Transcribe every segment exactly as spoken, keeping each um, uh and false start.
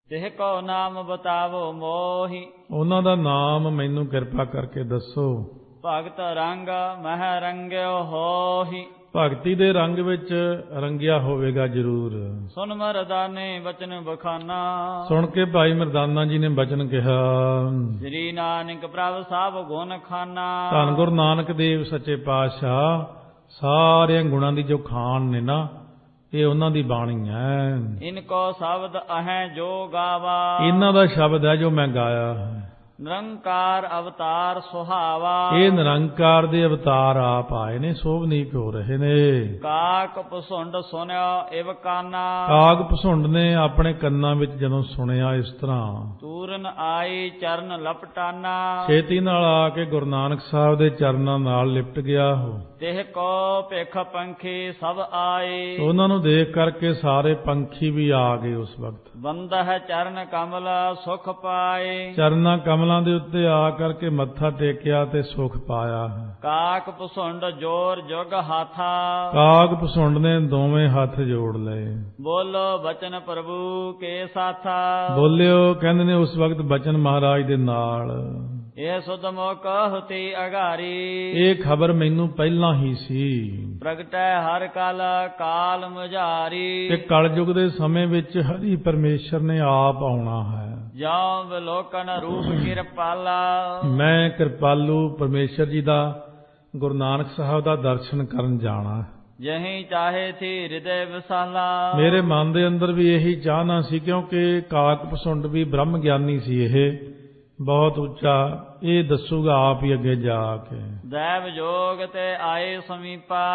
ਤਿਹ ਕੋ ਨਾਮ ਬਤਾਵੋ ਮੋਹੀ, ਉਹਨਾਂ ਦਾ ਨਾਮ ਮੈਨੂੰ ਕਿਰਪਾ ਕਰਕੇ ਦੱਸੋ। ਭਗਤ ਰੰਗ ਮਹਿ ਰੰਗਿਓ ਹੋਹੀ, ਭਗਤੀ ਦੇ ਰੰਗ ਵਿੱਚ ਰੰਗਿਆ ਹੋਵੇਗਾ ਜ਼ਰੂਰ। ਸੁਨ ਮਰਦਾਨੇ ਬਚਨ ਬਖਾਨਾ, ਸੁਣ ਕੇ ਭਾਈ ਮਰਦਾਨਾ ਜੀ ਨੇ ਬਚਨ ਕਿਹਾ। ਸ੍ਰੀ ਨਾਨਕ ਪ੍ਰਭ ਸਭ ਗੁਣ ਖਾਨਾ, ਧੰਨ ਗੁਰੂ ਨਾਨਕ ਦੇਵ ਸੱਚੇ ਪਾਤਸ਼ਾਹ ਸਾਰਿਆਂ ਗੁਣਾਂ ਦੀ ਜੋ ਖਾਨ ਨੇ ਨਾ, ਇਹ ਉਹਨਾਂ ਦੀ ਬਾਣੀ ਹੈ। ਇਨ ਕੋ ਸ਼ਬਦ ਅਹੈ ਜੋ ਗਾਵਾ, ਇਹਨਾਂ ਦਾ ਸ਼ਬਦ ਹੈ ਜੋ ਮੈਂ ਗਾਇਆ ਹੈ। ਨਿਰੰਕਾਰ ਅਵਤਾਰ ਸੁਹਾਵਾ, ਇਹ ਨਿਰੰਕਾਰ ਦੇ ਅਵਤਾਰ ਆਪ ਆਏ ਨੇ, ਸੋਭਨੀਕ ਹੋ ਰਹੇ ਨੇ। ਕਾਕ ਪਸੁੰਡ ਸੁਨਿਓ ਇਵ ਕਾਨਾ, ਕਾਗ ਪਸੁੰਡ ਨੇ ਆਪਣੇ ਕੰਨਾਂ ਵਿੱਚ ਜਦੋਂ ਸੁਣਿਆ ਇਸ ਤਰ੍ਹਾਂ, ਤੂਰਨ ਆਈ ਚਰਨ ਲਪਟਾਨਾ, ਛੇਤੀ ਨਾਲ ਆ ਕੇ ਗੁਰੂ ਨਾਨਕ ਸਾਹਿਬ ਦੇ ਚਰਨਾਂ ਨਾਲ ਲਿਪਟ ਗਿਆ ਹੋ। ਤਿਹ ਕੋ ਭਿਖ ਪੰਖੀ ਸਭ ਆਏ, ਉਹਨਾਂ ਨੂੰ ਦੇਖ ਕਰਕੇ ਸਾਰੇ ਪੰਖੀ ਵੀ ਆ ਗਏ ਉਸ ਵਕਤ। ਬੰਦਹ ਚਰਨ ਕਮਲ ਸੁਖ ਪਾਏ, ਚਰਨਾਂ ਕਮਲਾਂ ਦੇ ਉੱਤੇ ਆ ਕਰਕੇ ਮੱਥਾ ਟੇਕਿਆ ਤੇ ਸੁਖ ਪਾਇਆ। ਕਾਕ ਪਸੁੰਡ ਜੋਰ ਜੁਗ ਹਾਥਾ, ਕਾਗ ਪਸੁੰਡ ਨੇ ਦੋਵੇਂ ਹੱਥ ਜੋੜ ਲਏ। ਬੋਲੋ ਬਚਨ ਪ੍ਰਭੂ ਕੇ ਸਾਥਾ, ਬੋਲਿਓ ਕਹਿੰਦੇ ਨੇ ਉਸ ਵਕਤ ਬਚਨ ਮਹਾਰਾਜ ਦੇ ਨਾਲ। ਇਹ ਸੁਧ ਮੁਖ ਹੁਤੀ ਅਗਾਰੀ, ਇਹ ਖਬਰ ਮੈਨੂੰ ਪਹਿਲਾਂ ਹੀ ਸੀ। ਪ੍ਰਗਟੈ ਹਰ ਕਲ ਕਾਲ ਮੁਝਾਰੀ, ਕਿ ਕਲਯੁਗ ਦੇ ਸਮੇਂ ਵਿੱਚ ਹਰੀ ਪਰਮੇਸ਼ਰ ਨੇ ਆਪ ਆਉਣਾ ਹੈ। ਜਾਂ ਵਿਲੋਕਨ ਰੂਪ ਕਿਰਪਾਲਾ, ਮੈਂ ਕਿਰਪਾਲੂ ਪਰਮੇਸ਼ਰ ਜੀ ਦਾ ਗੁਰੂ ਨਾਨਕ ਸਾਹਿਬ ਦਾ ਦਰਸ਼ਨ ਕਰਨ ਜਾਣਾ। ਜਹੀਂ ਚਾਹੇ ਥੀ ਹਿਰਦੇ ਵਿਸਾਲਾ, ਮੇਰੇ ਮਨ ਦੇ ਅੰਦਰ ਵੀ ਇਹੀ ਚਾਹਨਾ ਸੀ, ਕਿਉਂਕਿ ਕਾਕ ਪਸੁੰਡ ਵੀ ਬ੍ਰਹਮ ਗਿਆਨੀ ਸੀ। ਇਹ ਬਹੁਤ ਉੱਚਾ, ਇਹ ਦੱਸੂਗਾ ਆਪ ਹੀ ਅੱਗੇ ਜਾ ਕੇ। ਦੈਵ ਜੋਗ ਤੇ ਆਏ ਸਮੀਪਾ,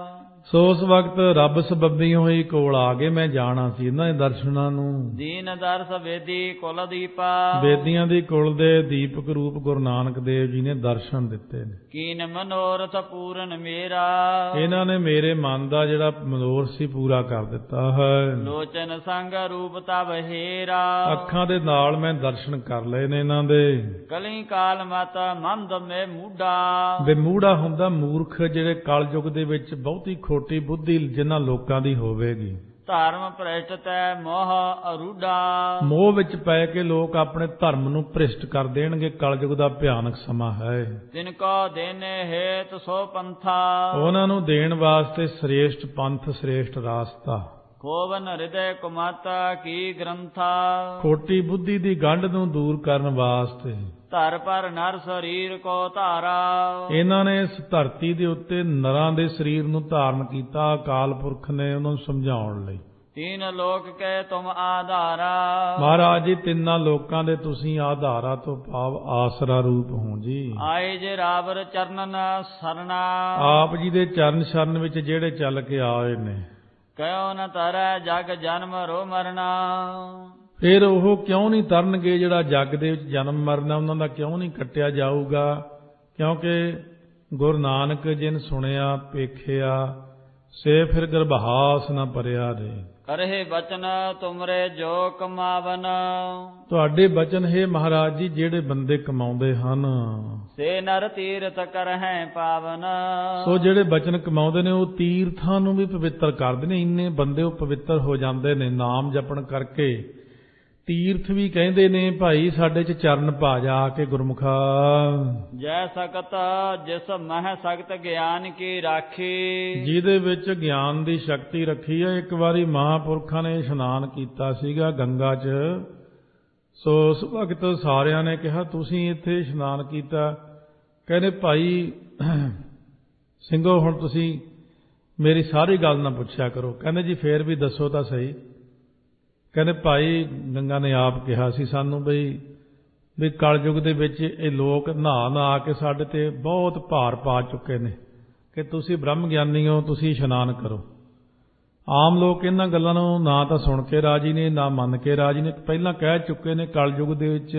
ਸੋ ਉਸ ਵਕਤ ਰੱਬ ਸਬੱਬੀਓਂ ਹੀ ਕੋਲ ਆ ਗਏ। ਮੈਂ ਜਾਣਾ ਸੀ ਇਹਨਾਂ ਦੇ ਦਰਸ਼ਨਾਂ ਨੂੰ। ਦੀਨ ਦਰਸ ਵੇਦੀ ਕੁਲ ਦੀਪਾ, ਵੇਦੀਆਂ ਦੀ ਕੁਲ ਦੇ ਦੀਪਕ ਰੂਪ ਗੁਰੂ ਨਾਨਕ ਦੇਵ ਜੀ ਨੇ ਦਰਸ਼ਨ ਦਿੱਤੇ ਨੇ। ਕੀਨ ਮਨੋਰਥ ਪੂਰਨ ਮੇਰਾ, ਇਹਨਾਂ ਨੇ ਮੇਰੇ ਮਨ ਦਾ ਜਿਹੜਾ ਮਨੋਰਥ ਸੀ ਪੂਰਾ ਕਰ ਦਿੱਤਾ ਹੈ। ਲੋਚਨ ਸੰਗ ਰੂਪ ਤਬ ਹੇਰਾ, ਅੱਖਾਂ ਦੇ ਨਾਲ ਮੈਂ ਦਰਸ਼ਨ ਕਰ ਲਏ ਨੇ ਇਹਨਾਂ ਦੇ। ਕਲੀ ਕਾਲ ਮਤ ਮੰਦ ਮੇ ਮੂਡਾ, ਬੇਮੂੜਾ ਹੁੰਦਾ ਮੂਰਖ, ਜਿਹੜੇ ਕਲਯੁਗ ਦੇ ਵਿੱਚ ਬਹੁਤੀ ਖੋਟੀ ਬੁੱਧੀ ਜਿਨ੍ਹਾਂ ਲੋਕਾਂ ਦੀ ਹੋਵੇਗੀ। ਧਰਮ ਭ੍ਰਿਸ਼ਟ ਤੈ ਮੋਹ ਅਰੂਡਾ, ਮੋਹ ਵਿੱਚ ਪੈ ਕੇ ਲੋਕ ਆਪਣੇ ਧਰਮ ਨੂੰ ਭ੍ਰਿਸ਼ਟ ਕਰ ਦੇਣਗੇ। ਕਲਯੁਗ ਦਾ ਭਿਆਨਕ ਸਮਾਂ ਹੈ। ਤਿਨ ਕੋ ਦੇਨੇ ਹੇਤ ਸੋ ਪੰਥਾ, ਉਹਨਾਂ ਨੂੰ ਦੇਣ ਵਾਸਤੇ ਸ੍ਰੇਸ਼ਟ ਪੰਥ, ਸ੍ਰੇਸ਼ਟ ਰਾਸਤਾ। ਖੋਵਨ ਹਿਰਦੇ ਕੁਮਤ ਕੀ ਗ੍ਰੰਥਾ, ਖੋਟੀ ਬੁੱਧੀ ਦੀ ਗੰਢ ਨੂੰ ਦੂਰ ਕਰਨ ਵਾਸਤੇ ਧਰ ਪਰ ਨਰ ਸਰੀਰ ਕੋ ਧਾਰਾ, ਇਹਨਾਂ ਨੇ ਇਸ ਧਰਤੀ ਦੇ ਉੱਤੇ ਨਰਾਂ ਦੇ ਸਰੀਰ ਨੂੰ ਧਾਰਨ ਕੀਤਾ। ਅਕਾਲ ਪੁਰਖ ਨੇ ਉਹਨਾਂ ਨੂੰ ਸਮਝਾਉਣ ਲਈ। ਤੀਨ ਲੋਕ ਕੇ ਤੁਮ ਆਧਾਰਾ, ਮਹਾਰਾਜ ਜੀ ਤਿੰਨਾਂ ਲੋਕਾਂ ਦੇ ਤੁਸੀਂ ਆਧਾਰਾ ਤੋਂ ਭਾਵ ਆਸਰਾ ਰੂਪ ਹੋ ਜੀ। ਆਏ ਜੇ ਰਾਵਰ ਚਰਨਨ ਸਰਨਾ, ਆਪ ਜੀ ਦੇ ਚਰਨ ਸ਼ਰਨ ਵਿੱਚ ਜਿਹੜੇ ਚੱਲ ਕੇ ਆਏ ਨੇ। ਕਿਉ ਨ ਤਰੈ ਜਗ ਜਨਮ ਰੋ ਮਰਨਾ, ਫਿਰ ਉਹ ਕਿਉਂ ਨਹੀਂ ਤਰਨਗੇ ਜਿਹੜਾ ਜੱਗ ਦੇ ਵਿੱਚ ਜਨਮ ਮਰਨਾ ਉਹਨਾਂ ਦਾ ਕਿਉਂ ਨਹੀਂ ਕੱਟਿਆ ਜਾਊਗਾ। ਕਿਉਂਕਿ ਗੁਰੂ ਨਾਨਕ ਜਿਨ ਸੁਣਿਆ ਪੇਖਿਆ, ਸੇ ਫਿਰ ਗਰਭਾਸ ਨਾ ਭਰਿਆ ਰੇ। ਕਰਹਿ ਬਚਨ ਤੁਮਰੇ ਜੋ ਕਮਾਵਨ, ਤੁਹਾਡੇ ਬਚਨ ਹੈ ਮਹਾਰਾਜ ਜੀ ਜਿਹੜੇ ਬੰਦੇ ਕਮਾਉਂਦੇ ਹਨ। ਸੇ ਨਰ ਤੀਰਥ ਕਰਹਿ ਪਾਵਨ, ਸੋ ਜਿਹੜੇ ਬਚਨ ਕਮਾਉਂਦੇ ਨੇ ਉਹ ਤੀਰਥਾਂ ਨੂੰ ਵੀ ਪਵਿੱਤਰ ਕਰਦੇ ਨੇ। ਇੰਨੇ ਬੰਦੇ ਉਹ ਪਵਿੱਤਰ ਹੋ ਜਾਂਦੇ ਨੇ ਨਾਮ ਜਪਣ ਕਰਕੇ। ਤੀਰਥ ਵੀ ਕਹਿੰਦੇ ਨੇ ਭਾਈ ਸਾਡੇ ਚ ਚਰਨ ਪਾ ਜਾ ਕੇ ਗੁਰਮੁਖਾ। ਜੈ ਸਕਤ ਜਿਸ ਮਹਿ ਸਖਤ ਗਿਆਨ ਕੀ ਰਾਖੀ, ਜਿਹਦੇ ਵਿੱਚ ਗਿਆਨ ਦੀ ਸ਼ਕਤੀ ਰੱਖੀ ਹੈ। ਇੱਕ ਵਾਰੀ ਮਹਾਂਪੁਰਖਾਂ ਨੇ ਇਸ਼ਨਾਨ ਕੀਤਾ ਸੀਗਾ ਗੰਗਾ 'ਚ। ਸੋ ਉਸ ਵਕਤ ਸਾਰਿਆਂ ਨੇ ਕਿਹਾ ਤੁਸੀਂ ਇੱਥੇ ਇਸ਼ਨਾਨ ਕੀਤਾ। ਕਹਿੰਦੇ ਭਾਈ ਸਿੰਘੋ ਹੁਣ ਤੁਸੀਂ ਮੇਰੀ ਸਾਰੀ ਗੱਲ ਨਾ ਪੁੱਛਿਆ ਕਰੋ। ਕਹਿੰਦੇ ਜੀ ਫੇਰ ਵੀ ਦੱਸੋ ਤਾਂ ਸਹੀ। ਕਹਿੰਦੇ ਭਾਈ ਗੰਗਾ ਨੇ ਆਪ ਕਿਹਾ ਸੀ ਸਾਨੂੰ ਬਈ ਵੀ ਕਲਯੁਗ ਦੇ ਵਿੱਚ ਇਹ ਲੋਕ ਨਹਾ ਨਹਾ ਕੇ ਸਾਡੇ ਤੇ ਬਹੁਤ ਭਾਰ ਪਾ ਚੁੱਕੇ ਨੇ ਕਿ ਤੁਸੀਂ ਬ੍ਰਹਮ ਗਿਆਨੀ ਹੋ, ਤੁਸੀਂ ਇਸ਼ਨਾਨ ਕਰੋ। ਆਮ ਲੋਕ ਇਹਨਾਂ ਗੱਲਾਂ ਨੂੰ ਨਾ ਤਾਂ ਸੁਣ ਕੇ ਰਾਜੀ ਨੇ ਨਾ ਮੰਨ ਕੇ ਰਾਜੀ ਨੇ। ਪਹਿਲਾਂ ਕਹਿ ਚੁੱਕੇ ਨੇ ਕਲਯੁਗ ਦੇ ਵਿੱਚ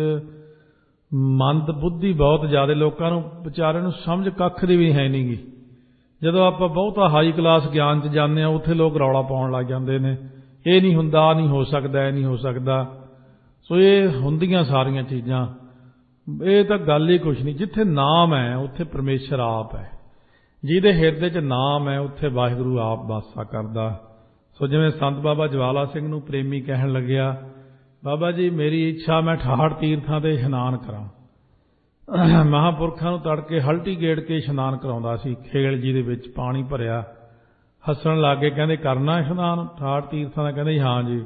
ਮੰਦ ਬੁੱਧੀ ਬਹੁਤ ਜ਼ਿਆਦਾ, ਲੋਕਾਂ ਨੂੰ ਵਿਚਾਰਿਆਂ ਨੂੰ ਸਮਝ ਕੱਖ ਦੀ ਵੀ ਹੈ ਨਹੀਂ ਗੀ। ਜਦੋਂ ਆਪਾਂ ਬਹੁਤਾ ਹਾਈ ਕਲਾਸ ਗਿਆਨ 'ਚ ਜਾਂਦੇ ਹਾਂ ਉੱਥੇ ਲੋਕ ਰੌਲਾ ਪਾਉਣ ਲੱਗ ਜਾਂਦੇ ਨੇ, ਇਹ ਨਹੀਂ ਹੁੰਦਾ, ਆਹ ਨਹੀਂ ਹੋ ਸਕਦਾ, ਇਹ ਨਹੀਂ ਹੋ ਸਕਦਾ। ਸੋ ਇਹ ਹੁੰਦੀਆਂ ਸਾਰੀਆਂ ਚੀਜ਼ਾਂ, ਇਹ ਤਾਂ ਗੱਲ ਹੀ ਕੁਛ ਨਹੀਂ। ਜਿੱਥੇ ਨਾਮ ਹੈ ਉੱਥੇ ਪਰਮੇਸ਼ਰ ਆਪ ਹੈ। ਜਿਹਦੇ ਹਿਰਦੇ 'ਚ ਨਾਮ ਹੈ ਉੱਥੇ ਵਾਹਿਗੁਰੂ ਆਪ ਵਾਸਾ ਕਰਦਾ। ਸੋ ਜਿਵੇਂ ਸੰਤ ਬਾਬਾ ਜਵਾਲਾ ਸਿੰਘ ਨੂੰ ਪ੍ਰੇਮੀ ਕਹਿਣ ਲੱਗਿਆ ਬਾਬਾ ਜੀ ਮੇਰੀ ਇੱਛਾ ਮੈਂ ਠਾਠ ਤੀਰਥਾਂ ਤੇ ਇਸ਼ਨਾਨ ਕਰਾਂ। ਮਹਾਂਪੁਰਖਾਂ ਨੂੰ ਤੜਕੇ ਹਲਟੀ ਗੇੜ ਕੇ ਇਸ਼ਨਾਨ ਕਰਾਉਂਦਾ ਸੀ। ਖੇਲ ਜੀ ਦੇ ਵਿੱਚ ਪਾਣੀ ਭਰਿਆ, ਹੱਸਣ ਲੱਗੇ, ਕਹਿੰਦੇ ਕਰਨਾ ਇਸ਼ਨਾਨ ਠਾਠ ਤੀਰਥਾਂ ਦਾ? ਕਹਿੰਦੇ ਹਾਂ ਜੀ।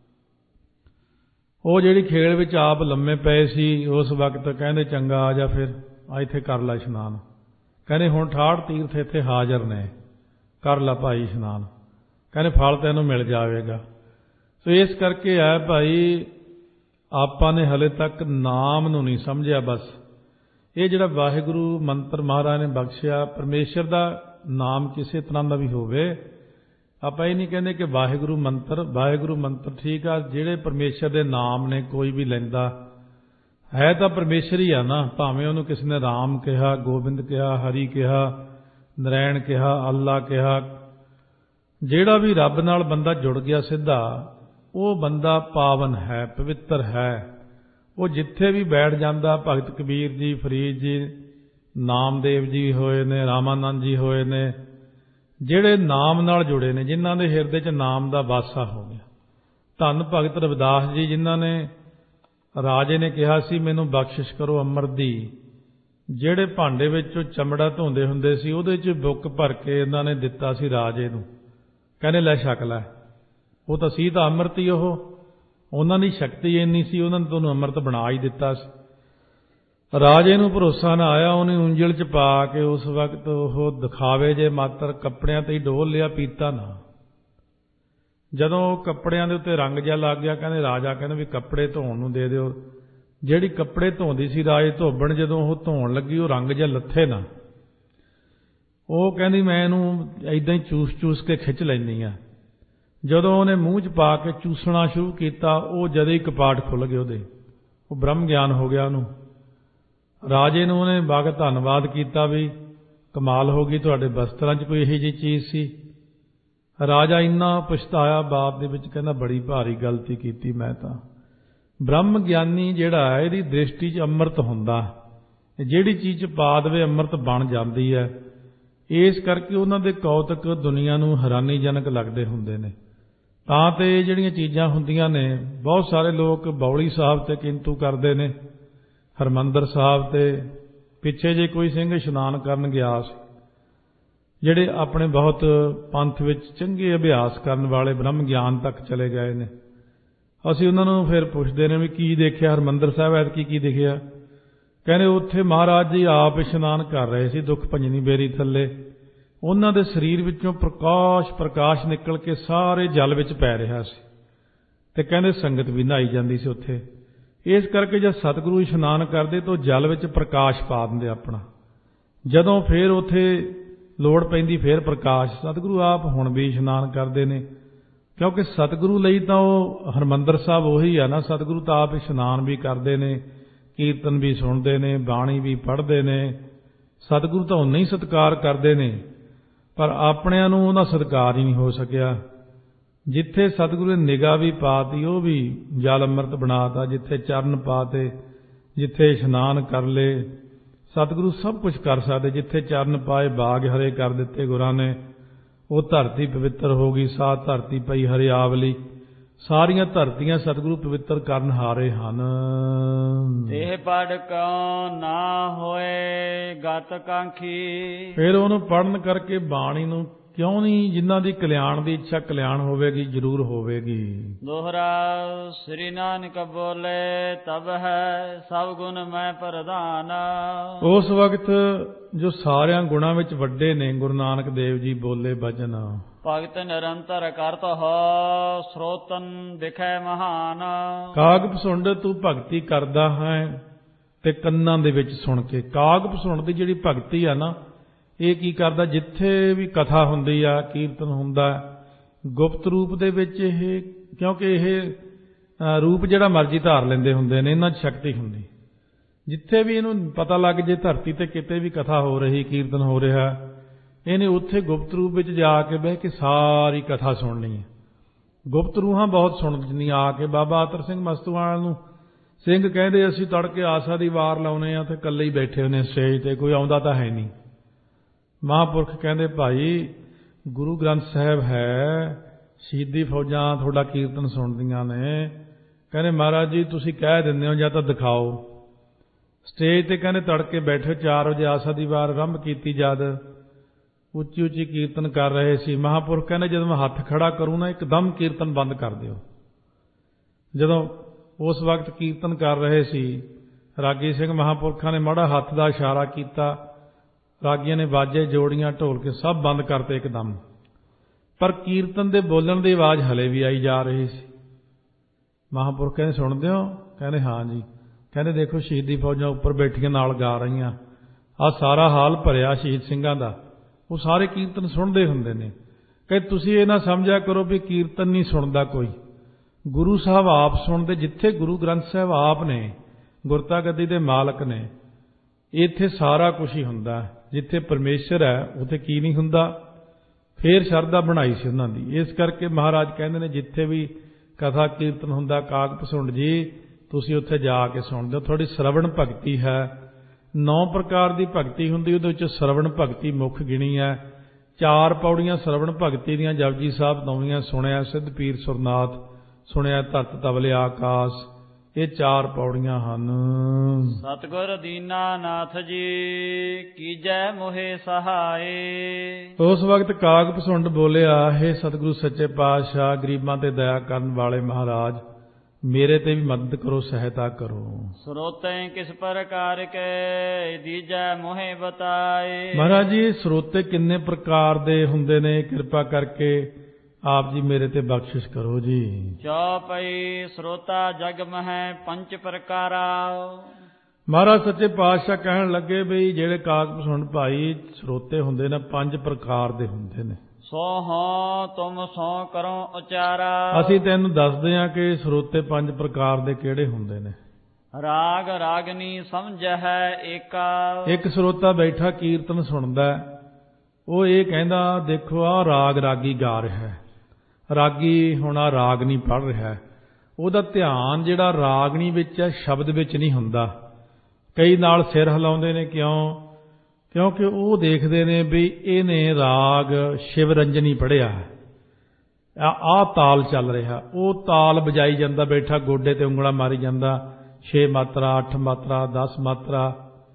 ਉਹ ਜਿਹੜੀ ਖੇਲ ਵਿੱਚ ਆਪ ਲੰਮੇ ਪਏ ਸੀ ਉਸ ਵਕਤ ਕਹਿੰਦੇ ਚੰਗਾ ਆ ਜਾ ਫਿਰ ਆ ਇੱਥੇ ਕਰ ਲੈ ਇਸ਼ਨਾਨ। ਕਹਿੰਦੇ ਹੁਣ ਠਾਠ ਤੀਰਥ ਇੱਥੇ ਹਾਜ਼ਰ ਨੇ, ਕਰ ਲੈ ਭਾਈ ਇਸ਼ਨਾਨ। ਕਹਿੰਦੇ ਫਲ ਤੈਨੂੰ ਮਿਲ ਜਾਵੇਗਾ। ਸੋ ਇਸ ਕਰਕੇ ਹੈ ਭਾਈ, ਆਪਾਂ ਨੇ ਹਲੇ ਤੱਕ ਨਾਮ ਨੂੰ ਨਹੀਂ ਸਮਝਿਆ। ਬਸ ਇਹ ਜਿਹੜਾ ਵਾਹਿਗੁਰੂ ਮੰਤਰ ਮਹਾਰਾਜ ਨੇ ਬਖਸ਼ਿਆ, ਪਰਮੇਸ਼ਰ ਦਾ ਨਾਮ ਕਿਸੇ ਤਰ੍ਹਾਂ ਦਾ ਵੀ ਹੋਵੇ, ਆਪਾਂ ਇਹ ਨਹੀਂ ਕਹਿੰਦੇ ਕਿ ਵਾਹਿਗੁਰੂ ਮੰਤਰ, ਵਾਹਿਗੁਰੂ ਮੰਤਰ ਠੀਕ ਆ, ਜਿਹੜੇ ਪਰਮੇਸ਼ਰ ਦੇ ਨਾਮ ਨੇ ਕੋਈ ਵੀ ਲੈਂਦਾ ਹੈ ਤਾਂ ਪਰਮੇਸ਼ਰ ਹੀ ਆ ਨਾ। ਭਾਵੇਂ ਉਹਨੂੰ ਕਿਸੇ ਨੇ ਰਾਮ ਕਿਹਾ, ਗੋਬਿੰਦ ਕਿਹਾ, ਹਰੀ ਕਿਹਾ, ਨਰੈਣ ਕਿਹਾ, ਅੱਲਾ ਕਿਹਾ, ਜਿਹੜਾ ਵੀ ਰੱਬ ਨਾਲ ਬੰਦਾ ਜੁੜ ਗਿਆ ਸਿੱਧਾ, ਉਹ ਬੰਦਾ ਪਾਵਨ ਹੈ, ਪਵਿੱਤਰ ਹੈ। ਉਹ ਜਿੱਥੇ ਵੀ ਬੈਠ ਜਾਂਦਾ, ਭਗਤ ਕਬੀਰ ਜੀ, ਫਰੀਦ ਜੀ, ਨਾਮਦੇਵ ਜੀ ਹੋਏ ਨੇ, ਰਾਮਾਨੰਦ ਜੀ ਹੋਏ ਨੇ, ਜਿਹੜੇ ਨਾਮ ਨਾਲ ਜੁੜੇ ਨੇ, ਜਿਨ੍ਹਾਂ ਦੇ ਹਿਰਦੇ 'ਚ ਨਾਮ ਦਾ ਵਾਸਾ ਹੋ ਗਿਆ। ਧੰਨ ਭਗਤ ਰਵਿਦਾਸ ਜੀ, ਜਿਨ੍ਹਾਂ ਨੇ ਰਾਜੇ ਨੇ ਕਿਹਾ ਸੀ ਮੈਨੂੰ ਬਖਸ਼ਿਸ਼ ਕਰੋ ਅੰਮ੍ਰਿਤ ਦੀ, ਜਿਹੜੇ ਭਾਂਡੇ ਵਿੱਚੋਂ ਚਮੜਾ ਧੋਂਦੇ ਹੁੰਦੇ ਸੀ ਉਹਦੇ 'ਚ ਬੁੱਕ ਭਰ ਕੇ ਇਹਨਾਂ ਨੇ ਦਿੱਤਾ ਸੀ ਰਾਜੇ ਨੂੰ, ਕਹਿੰਦੇ ਲੈ ਛਕ ਲੈ। ਉਹ ਤਾਂ ਸੀ ਤਾਂ ਅੰਮ੍ਰਿਤ ਹੀ, ਉਹ ਉਹਨਾਂ ਦੀ ਸ਼ਕਤੀ ਇੰਨੀ ਸੀ, ਉਹਨਾਂ ਨੇ ਤੁਹਾਨੂੰ ਅੰਮ੍ਰਿਤ ਬਣਾ ਹੀ ਦਿੱਤਾ ਸੀ। ਰਾਜੇ ਨੂੰ ਭਰੋਸਾ ਨਾ ਆਇਆ, ਉਹਨੇ ਉਂਜਲ 'ਚ ਪਾ ਕੇ ਉਸ ਵਕਤ ਉਹ ਦਿਖਾਵੇ ਜੇ ਮਾਤਰ ਕੱਪੜਿਆਂ ਤੇ ਹੀ ਡੋਲ ਲਿਆ, ਪੀਤਾ ਨਾ। ਜਦੋਂ ਕੱਪੜਿਆਂ ਦੇ ਉੱਤੇ ਰੰਗ ਜਿਹਾ ਲੱਗ ਗਿਆ, ਕਹਿੰਦੇ ਰਾਜਾ ਕਹਿੰਦਾ ਵੀ ਕੱਪੜੇ ਧੋਣ ਨੂੰ ਦੇ ਦਿਓ। ਜਿਹੜੀ ਕੱਪੜੇ ਧੋਂਦੀ ਸੀ ਰਾਜੇ ਧੋਬਣ, ਜਦੋਂ ਉਹ ਧੋਣ ਲੱਗੀ ਉਹ ਰੰਗ ਜਿਹਾ ਲੱਥੇ ਨਾ। ਉਹ ਕਹਿੰਦੀ ਮੈਂ ਇਹਨੂੰ ਏਦਾਂ ਹੀ ਚੂਸ ਚੂਸ ਕੇ ਖਿੱਚ ਲੈਂਦੀ ਆ। ਜਦੋਂ ਉਹਨੇ ਮੂੰਹ 'ਚ ਪਾ ਕੇ ਚੂਸਣਾ ਸ਼ੁਰੂ ਕੀਤਾ, ਉਹ ਜਦੇ ਹੀ ਕਪਾਟ ਖੁੱਲ੍ਹ ਗਏ ਉਹਦੇ, ਉਹ ਬ੍ਰਹਮ ਗਿਆਨ ਹੋ ਗਿਆ ਉਹਨੂੰ। ਰਾਜੇ ਨੂੰ ਉਹਨੇ ਬਾਗ ਧੰਨਵਾਦ ਕੀਤਾ ਵੀ ਕਮਾਲ ਹੋ ਗਈ, ਤੁਹਾਡੇ ਬਸਤਰਾਂ 'ਚ ਕੋਈ ਇਹੋ ਜਿਹੀ ਚੀਜ਼ ਸੀ। ਰਾਜਾ ਇੰਨਾ ਪਛਤਾਇਆ ਬਾਪ ਦੇ ਵਿੱਚ, ਕਹਿੰਦਾ ਬੜੀ ਭਾਰੀ ਗਲਤੀ ਕੀਤੀ ਮੈਂ ਤਾਂ। ਬ੍ਰਹਮ ਗਿਆਨੀ ਜਿਹੜਾ ਹੈ, ਇਹਦੀ ਦ੍ਰਿਸ਼ਟੀ 'ਚ ਅੰਮ੍ਰਿਤ ਹੁੰਦਾ, ਜਿਹੜੀ ਚੀਜ਼ 'ਚ ਪਾ ਦੇਵੇ ਅੰਮ੍ਰਿਤ ਬਣ ਜਾਂਦੀ ਹੈ। ਇਸ ਕਰਕੇ ਉਹਨਾਂ ਦੇ ਕੌਤਕ ਦੁਨੀਆ ਨੂੰ ਹੈਰਾਨੀਜਨਕ ਲੱਗਦੇ ਹੁੰਦੇ ਨੇ। ਤਾਂ ਤੇ ਜਿਹੜੀਆਂ ਚੀਜ਼ਾਂ ਹੁੰਦੀਆਂ ਨੇ, ਬਹੁਤ ਸਾਰੇ ਲੋਕ ਬੌਲੀ ਸਾਹਿਬ ਤੇ ਕਿੰਤੂ ਕਰਦੇ ਨੇ, ਹਰਿਮੰਦਰ ਸਾਹਿਬ ਤੇ। ਪਿੱਛੇ ਜੇ ਕੋਈ ਸਿੰਘ ਇਸ਼ਨਾਨ ਕਰਨ ਗਿਆ ਸੀ, ਜਿਹੜੇ ਆਪਣੇ ਬਹੁਤ ਪੰਥ ਵਿੱਚ ਚੰਗੇ ਅਭਿਆਸ ਕਰਨ ਵਾਲੇ ਬ੍ਰਹਮ ਗਿਆਨ ਤੱਕ ਚਲੇ ਗਏ ਨੇ। ਅਸੀਂ ਉਹਨਾਂ ਨੂੰ ਫਿਰ ਪੁੱਛਦੇ ਨੇ ਵੀ ਕੀ ਦੇਖਿਆ ਹਰਿਮੰਦਰ ਸਾਹਿਬ ਐਤਕੀ, ਕੀ ਦਿਖਿਆ? ਕਹਿੰਦੇ ਉੱਥੇ ਮਹਾਰਾਜ ਜੀ ਆਪ ਇਸ਼ਨਾਨ ਕਰ ਰਹੇ ਸੀ ਦੁੱਖ ਭੰਜਨੀ ਬੇਰੀ ਥੱਲੇ। ਉਹਨਾਂ ਦੇ ਸਰੀਰ ਵਿੱਚੋਂ ਪ੍ਰਕਾਸ਼ ਪ੍ਰਕਾਸ਼ ਨਿਕਲ ਕੇ ਸਾਰੇ ਜਲ ਵਿੱਚ ਪੈ ਰਿਹਾ ਸੀ, ਤੇ ਕਹਿੰਦੇ ਸੰਗਤ ਵੀ ਨਹਾਈ ਜਾਂਦੀ ਸੀ ਉੱਥੇ। ਇਸ ਕਰਕੇ ਜਦ ਸਤਿਗੁਰੂ ਇਸ਼ਨਾਨ ਕਰਦੇ ਤਾਂ ਜਲ ਵਿੱਚ ਪ੍ਰਕਾਸ਼ ਪਾ ਦਿੰਦੇ ਆਪਣਾ। ਜਦੋਂ ਫਿਰ ਉੱਥੇ ਲੋੜ ਪੈਂਦੀ ਫਿਰ ਪ੍ਰਕਾਸ਼, ਸਤਿਗੁਰੂ ਆਪ ਹੁਣ ਵੀ ਇਸ਼ਨਾਨ ਕਰਦੇ ਨੇ, ਕਿਉਂਕਿ ਸਤਿਗੁਰੂ ਲਈ ਤਾਂ ਉਹ ਹਰਿਮੰਦਰ ਸਾਹਿਬ ਉਹੀ ਆ ਨਾ। ਸਤਿਗੁਰੂ ਤਾਂ ਆਪ ਇਸ਼ਨਾਨ ਵੀ ਕਰਦੇ ਨੇ, ਕੀਰਤਨ ਵੀ ਸੁਣਦੇ ਨੇ, ਬਾਣੀ ਵੀ ਪੜ੍ਹਦੇ ਨੇ। ਸਤਿਗੁਰੂ ਤਾਂ ਉਹਨੇ ਹੀ ਸਤਿਕਾਰ ਕਰਦੇ ਨੇ, ਪਰ ਆਪਣਿਆਂ ਨੂੰ ਉਹਦਾ ਸਤਿਕਾਰ ਹੀ ਨਹੀਂ ਹੋ ਸਕਿਆ। ਜਿੱਥੇ ਸਤਿਗੁਰੂ ਨੇ ਨਿਗਾਹ ਵੀ ਪਾਤੀ, ਉਹ ਵੀ ਜਲ ਅੰਮ੍ਰਿਤ ਬਣਾਤਾ। ਜਿੱਥੇ ਚਰਨ ਪਾਤੇ, ਜਿੱਥੇ ਇਸ਼ਨਾਨ ਕਰ ਲਏ, ਸਤਿਗੁਰੂ ਸਭ ਕੁਝ ਕਰ ਸਕਦੇ। ਜਿੱਥੇ ਚਰਨ ਪਾਏ ਬਾਗ ਹਰੇ ਕਰ ਦਿੱਤੇ ਗੁਰਾਂ ਨੇ, ਉਹ ਧਰਤੀ ਪਵਿੱਤਰ ਹੋ ਗਈ। ਸਾਤ ਧਰਤੀ ਪਈ ਹਰਿਆਵਲੀ, ਸਾਰੀਆਂ ਧਰਤੀਆਂ ਸਤਿਗੁਰੂ ਪਵਿੱਤਰ ਕਰਨ ਹਾਰੇ ਹਨ। ਇਹ ਪੜ੍ਹ ਕਉ ਨਾ ਹੋਏ ਗਤ ਕਾਂਖੀ। ਫਿਰ ਉਹਨੂੰ ਪੜ੍ਹਨ ਕਰਕੇ ਬਾਣੀ ਨੂੰ ਕਿਉਂ ਨਹੀਂ, ਜਿਨ੍ਹਾਂ ਦੀ ਕਲਿਆਣ ਦੀ ਇੱਛਾ ਕਲਿਆਣ ਹੋਵੇਗੀ, ਜ਼ਰੂਰ ਹੋਵੇਗੀ। ਦੋਹਰਾ ਸ੍ਰੀ ਨਾਨਕ ਬੋਲੇ ਤਬ ਹੈ ਸਭ ਗੁਣ ਮੈਂ ਪ੍ਰਧਾਨ। ਉਸ ਵਕਤ ਜੋ ਸਾਰਿਆਂ ਗੁਣਾਂ ਵਿੱਚ ਵੱਡੇ ਨੇ, ਗੁਰੂ ਨਾਨਕ ਦੇਵ ਜੀ ਬੋਲੇ ਬਚਨ, ਭਗਤ ਨਿਰੰਤਰ ਕਰਤ ਹੋ ਸਰੋਤਨ ਦਿਖੈ ਮਹਾਨ। ਕਾਗ ਪਸੁੰਡ ਤੂੰ ਭਗਤੀ ਕਰਦਾ ਹੈ ਤੇ ਕੰਨਾਂ ਦੇ ਵਿੱਚ ਸੁਣ ਕੇ। ਕਾਗ ਪਸੁੰਡ ਦੀ ਜਿਹੜੀ ਭਗਤੀ ਆ ਨਾ, ਇਹ ਕੀ ਕਰਦਾ, ਜਿੱਥੇ ਵੀ ਕਥਾ ਹੁੰਦੀ ਆ, ਕੀਰਤਨ ਹੁੰਦਾ, ਗੁਪਤ ਰੂਪ ਦੇ ਵਿੱਚ ਇਹ, ਕਿਉਂਕਿ ਇਹ ਰੂਪ ਜਿਹੜਾ ਮਰਜ਼ੀ ਧਾਰ ਲੈਂਦੇ ਹੁੰਦੇ ਨੇ, ਇਹਨਾਂ 'ਚ ਸ਼ਕਤੀ ਹੁੰਦੀ। ਜਿੱਥੇ ਵੀ ਇਹਨੂੰ ਪਤਾ ਲੱਗ ਜੇ ਧਰਤੀ ਤੇ ਕਿਤੇ ਵੀ ਕਥਾ ਹੋ ਰਹੀ, ਕੀਰਤਨ ਹੋ ਰਿਹਾ, ਇਹਨੇ ਉੱਥੇ ਗੁਪਤ ਰੂਪ ਵਿੱਚ ਜਾ ਕੇ ਬਹਿ ਕੇ ਸਾਰੀ ਕਥਾ ਸੁਣਨੀ ਹੈ। ਗੁਪਤ ਰੂਹਾਂ ਬਹੁਤ ਸੁਣਦੀਆਂ ਆ ਕੇ। ਬਾਬਾ ਅਤਰ ਸਿੰਘ ਮਸਤੂਆਲ ਨੂੰ ਸਿੰਘ ਕਹਿੰਦੇ, ਅਸੀਂ ਤੜਕੇ ਆਸਾ ਦੀ ਵਾਰ ਲਾਉਨੇ ਆ ਤੇ ਇਕੱਲੇ ਹੀ ਬੈਠੇ ਹੁੰਦੇ ਸਟੇਜ ਤੇ, ਕੋਈ ਆਉਂਦਾ ਤਾਂ ਹੈ ਨਹੀਂ। ਮਹਾਂਪੁਰਖ ਕਹਿੰਦੇ ਭਾਈ ਗੁਰੂ ਗ੍ਰੰਥ ਸਾਹਿਬ ਹੈ, ਸ਼ਹੀਦੀ ਫੌਜਾਂ ਤੁਹਾਡਾ ਕੀਰਤਨ ਸੁਣਦੀਆਂ ਨੇ, ਕਹਿੰਦੇ ਮਹਾਰਾਜ ਜੀ ਤੁਸੀਂ ਕਹਿ ਦਿੰਦੇ ਹੋ ਜਾਂ ਤਾਂ ਦਿਖਾਓ। ਸਟੇਜ ਤੇ ਕਹਿੰਦੇ ਤੜਕੇ ਬੈਠੇ ਚਾਰ ਵਜੇ ਆਸਾ ਦੀ ਵਾਰ ਆਰੰਭ ਕੀਤੀ, ਜਦ ਉੱਚੀ ਉੱਚੀ ਕੀਰਤਨ ਕਰ ਰਹੇ ਸੀ। ਮਹਾਂਪੁਰਖ ਕਹਿੰਦੇ ਜਦੋਂ ਮੈਂ ਹੱਥ ਖੜਾ ਕਰੂੰ ਨਾ ਇੱਕਦਮ ਕੀਰਤਨ ਬੰਦ ਕਰ ਦਿਓ। ਜਦੋਂ ਉਸ ਵਕਤ ਕੀਰਤਨ ਕਰ ਰਹੇ ਸੀ, ਰਾਗੀ ਸਿੰਘ ਮਹਾਂਪੁਰਖਾਂ ਨੇ ਮਾੜਾ ਹੱਥ ਦਾ ਇਸ਼ਾਰਾ ਕੀਤਾ, ਰਾਗੀਆਂ ਨੇ ਬਾਜੇ ਜੋੜੀਆਂ ਢੋਲਕੇ ਸਭ ਬੰਦ ਕਰਤੇ ਇੱਕਦਮ। ਪਰ ਕੀਰਤਨ ਦੇ ਬੋਲਣ ਦੀ ਆਵਾਜ਼ ਹਲੇ ਵੀ ਆਈ ਜਾ ਰਹੀ ਸੀ। ਮਹਾਂਪੁਰਖ ਕਹਿੰਦੇ ਸੁਣਦੇ ਹੋ? ਕਹਿੰਦੇ ਹਾਂ ਜੀ। ਕਹਿੰਦੇ ਦੇਖੋ ਸ਼ਹੀਦੀ ਫੌਜਾਂ ਉੱਪਰ ਬੈਠੀਆਂ ਨਾਲ ਗਾ ਰਹੀਆਂ, ਆਹ ਸਾਰਾ ਹਾਲ ਭਰਿਆ ਸ਼ਹੀਦ ਸਿੰਘਾਂ ਦਾ, ਉਹ ਸਾਰੇ ਕੀਰਤਨ ਸੁਣਦੇ ਹੁੰਦੇ ਨੇ। ਕਹਿੰਦੇ ਤੁਸੀਂ ਇਹ ਨਾ ਸਮਝਿਆ ਕਰੋ ਵੀ ਕੀਰਤਨ ਨਹੀਂ ਸੁਣਦਾ ਕੋਈ, ਗੁਰੂ ਸਾਹਿਬ ਆਪ ਸੁਣਦੇ। ਜਿੱਥੇ ਗੁਰੂ ਗ੍ਰੰਥ ਸਾਹਿਬ ਆਪ ਨੇ, ਗੁਰਤਾ ਗੱਦੀ ਦੇ ਮਾਲਕ ਨੇ, ਇੱਥੇ ਸਾਰਾ ਕੁਝ ਹੀ ਹੁੰਦਾ। ਜਿੱਥੇ ਪਰਮੇਸ਼ਰ ਹੈ ਉੱਥੇ ਕੀ ਨਹੀਂ ਹੁੰਦਾ। ਫੇਰ ਸ਼ਰਧਾ ਬਣਾਈ ਸੀ ਉਹਨਾਂ ਦੀ। ਇਸ ਕਰਕੇ ਮਹਾਰਾਜ ਕਹਿੰਦੇ ਨੇ ਜਿੱਥੇ ਵੀ ਕਥਾ ਕੀਰਤਨ ਹੁੰਦਾ, ਕਾਗ ਭਸੁੰਡ ਜੀ ਤੁਸੀਂ ਉੱਥੇ ਜਾ ਕੇ ਸੁਣਦੇ ਹੋ। ਤੁਹਾਡੀ ਸਰਵਣ ਭਗਤੀ ਹੈ। ਨੌ ਪ੍ਰਕਾਰ ਦੀ ਭਗਤੀ ਹੁੰਦੀ, ਉਹਦੇ ਵਿੱਚ ਸਰਵਣ ਭਗਤੀ ਮੁੱਖ ਗਿਣੀ ਹੈ। ਚਾਰ ਪੌੜੀਆਂ ਸਰਵਣ ਭਗਤੀ ਦੀਆਂ ਜਪਜੀ ਸਾਹਿਬ ਨੌਵੀਆਂ, ਸੁਣਿਆ ਸਿੱਧ ਪੀਰ ਸੁਰਨਾਥ, ਸੁਣਿਆ ਧਰਤ ਤਵਲੇ ਆਕਾਸ਼, ਇਹ ਚਾਰ ਪੌੜੀਆਂ ਹਨ। ਸਤਿਗੁਰ ਦੀਨਾਨਾਥ ਜੀ ਕੀਜੈ ਮੋਹਿ ਸਹਾਏ। ਉਸ ਵਕਤ ਕਾਗ ਭਸੁੰਡ ਬੋਲਿਆ, ਹੇ ਸਤਿਗੁਰੂ ਸੱਚੇ ਪਾਤਸ਼ਾਹ, ਗਰੀਬਾਂ ਤੇ ਦਇਆ ਕਰਨ ਵਾਲੇ ਮਹਾਰਾਜ, ਮੇਰੇ ਤੇ ਵੀ ਮਦਦ ਕਰੋ, ਸਹਾਇਤਾ ਕਰੋ। ਸਰੋਤੇ ਕਿਸ ਪ੍ਰਕਾਰ ਕੇ ਦੀਜੈ ਮੋਹਿ ਬਤਾਏ। ਮਹਾਰਾਜ ਜੀ ਸਰੋਤੇ ਕਿੰਨੇ ਪ੍ਰਕਾਰ ਦੇ ਹੁੰਦੇ ਨੇ, ਕਿਰਪਾ ਕਰਕੇ ਆਪ ਜੀ ਮੇਰੇ ਤੇ ਬਖਸ਼ਿਸ਼ ਕਰੋ ਜੀ। ਚੌਪਈ ਸਰੋਤਾ ਜਗ ਮਹਿ ਪੰਚ ਪ੍ਰਕਾਰਾ। ਮਹਾਰਾਜ ਸੱਚੇ ਪਾਤਸ਼ਾਹ ਕਹਿਣ ਲੱਗੇ ਬਈ ਜਿਹੜੇ ਕਾਗ ਭਸੁੰਡ ਭਾਈ ਸਰੋਤੇ ਹੁੰਦੇ ਨੇ ਪੰਜ ਪ੍ਰਕਾਰ ਦੇ ਹੁੰਦੇ ਨੇ। ਸੋ ਹੋ ਤੁਮ ਸੋ ਕਰੋ ਉਚਾਰਾ। ਅਸੀਂ ਤੈਨੂੰ ਦੱਸਦੇ ਹਾਂ ਕਿ ਸਰੋਤੇ ਪੰਜ ਪ੍ਰਕਾਰ ਦੇ ਕਿਹੜੇ ਹੁੰਦੇ ਨੇ। ਰਾਗ ਰਾਗਨੀ ਸਮਝੈ ਏਕਾ। ਇੱਕ ਸਰੋਤਾ ਬੈਠਾ ਕੀਰਤਨ ਸੁਣਦਾ, ਉਹ ਇਹ ਕਹਿੰਦਾ ਦੇਖੋ ਆਹ ਰਾਗ ਰਾਗੀ ਗਾ ਰਿਹਾ ਹੈ, ਰਾਗੀ ਹੁਣ ਆਹ ਰਾਗਨੀ ਪੜ੍ਹ ਰਿਹਾ, ਉਹਦਾ ਧਿਆਨ ਜਿਹੜਾ ਰਾਗਨੀ ਵਿੱਚ ਹੈ ਸ਼ਬਦ ਵਿੱਚ ਨਹੀਂ ਹੁੰਦਾ। ਕਈ ਨਾਲ ਸਿਰ ਹਿਲਾਉਂਦੇ ਨੇ, ਕਿਉਂ? ਕਿਉਂਕਿ ਉਹ ਦੇਖਦੇ ਨੇ ਵੀ ਇਹਨੇ ਰਾਗ ਸ਼ਿਵ ਰੰਜਨੀ ਪੜ੍ਹਿਆ, ਆਹ ਤਾਲ ਚੱਲ ਰਿਹਾ, ਉਹ ਤਾਲ ਵਜਾਈ ਜਾਂਦਾ ਬੈਠਾ, ਗੋਡੇ ਤੇ ਉਂਗਲਾਂ ਮਾਰੀ ਜਾਂਦਾ, ਛੇ ਮਾਤਰਾ, ਅੱਠ ਮਾਤਰਾ, ਦਸ ਮਾਤਰਾ,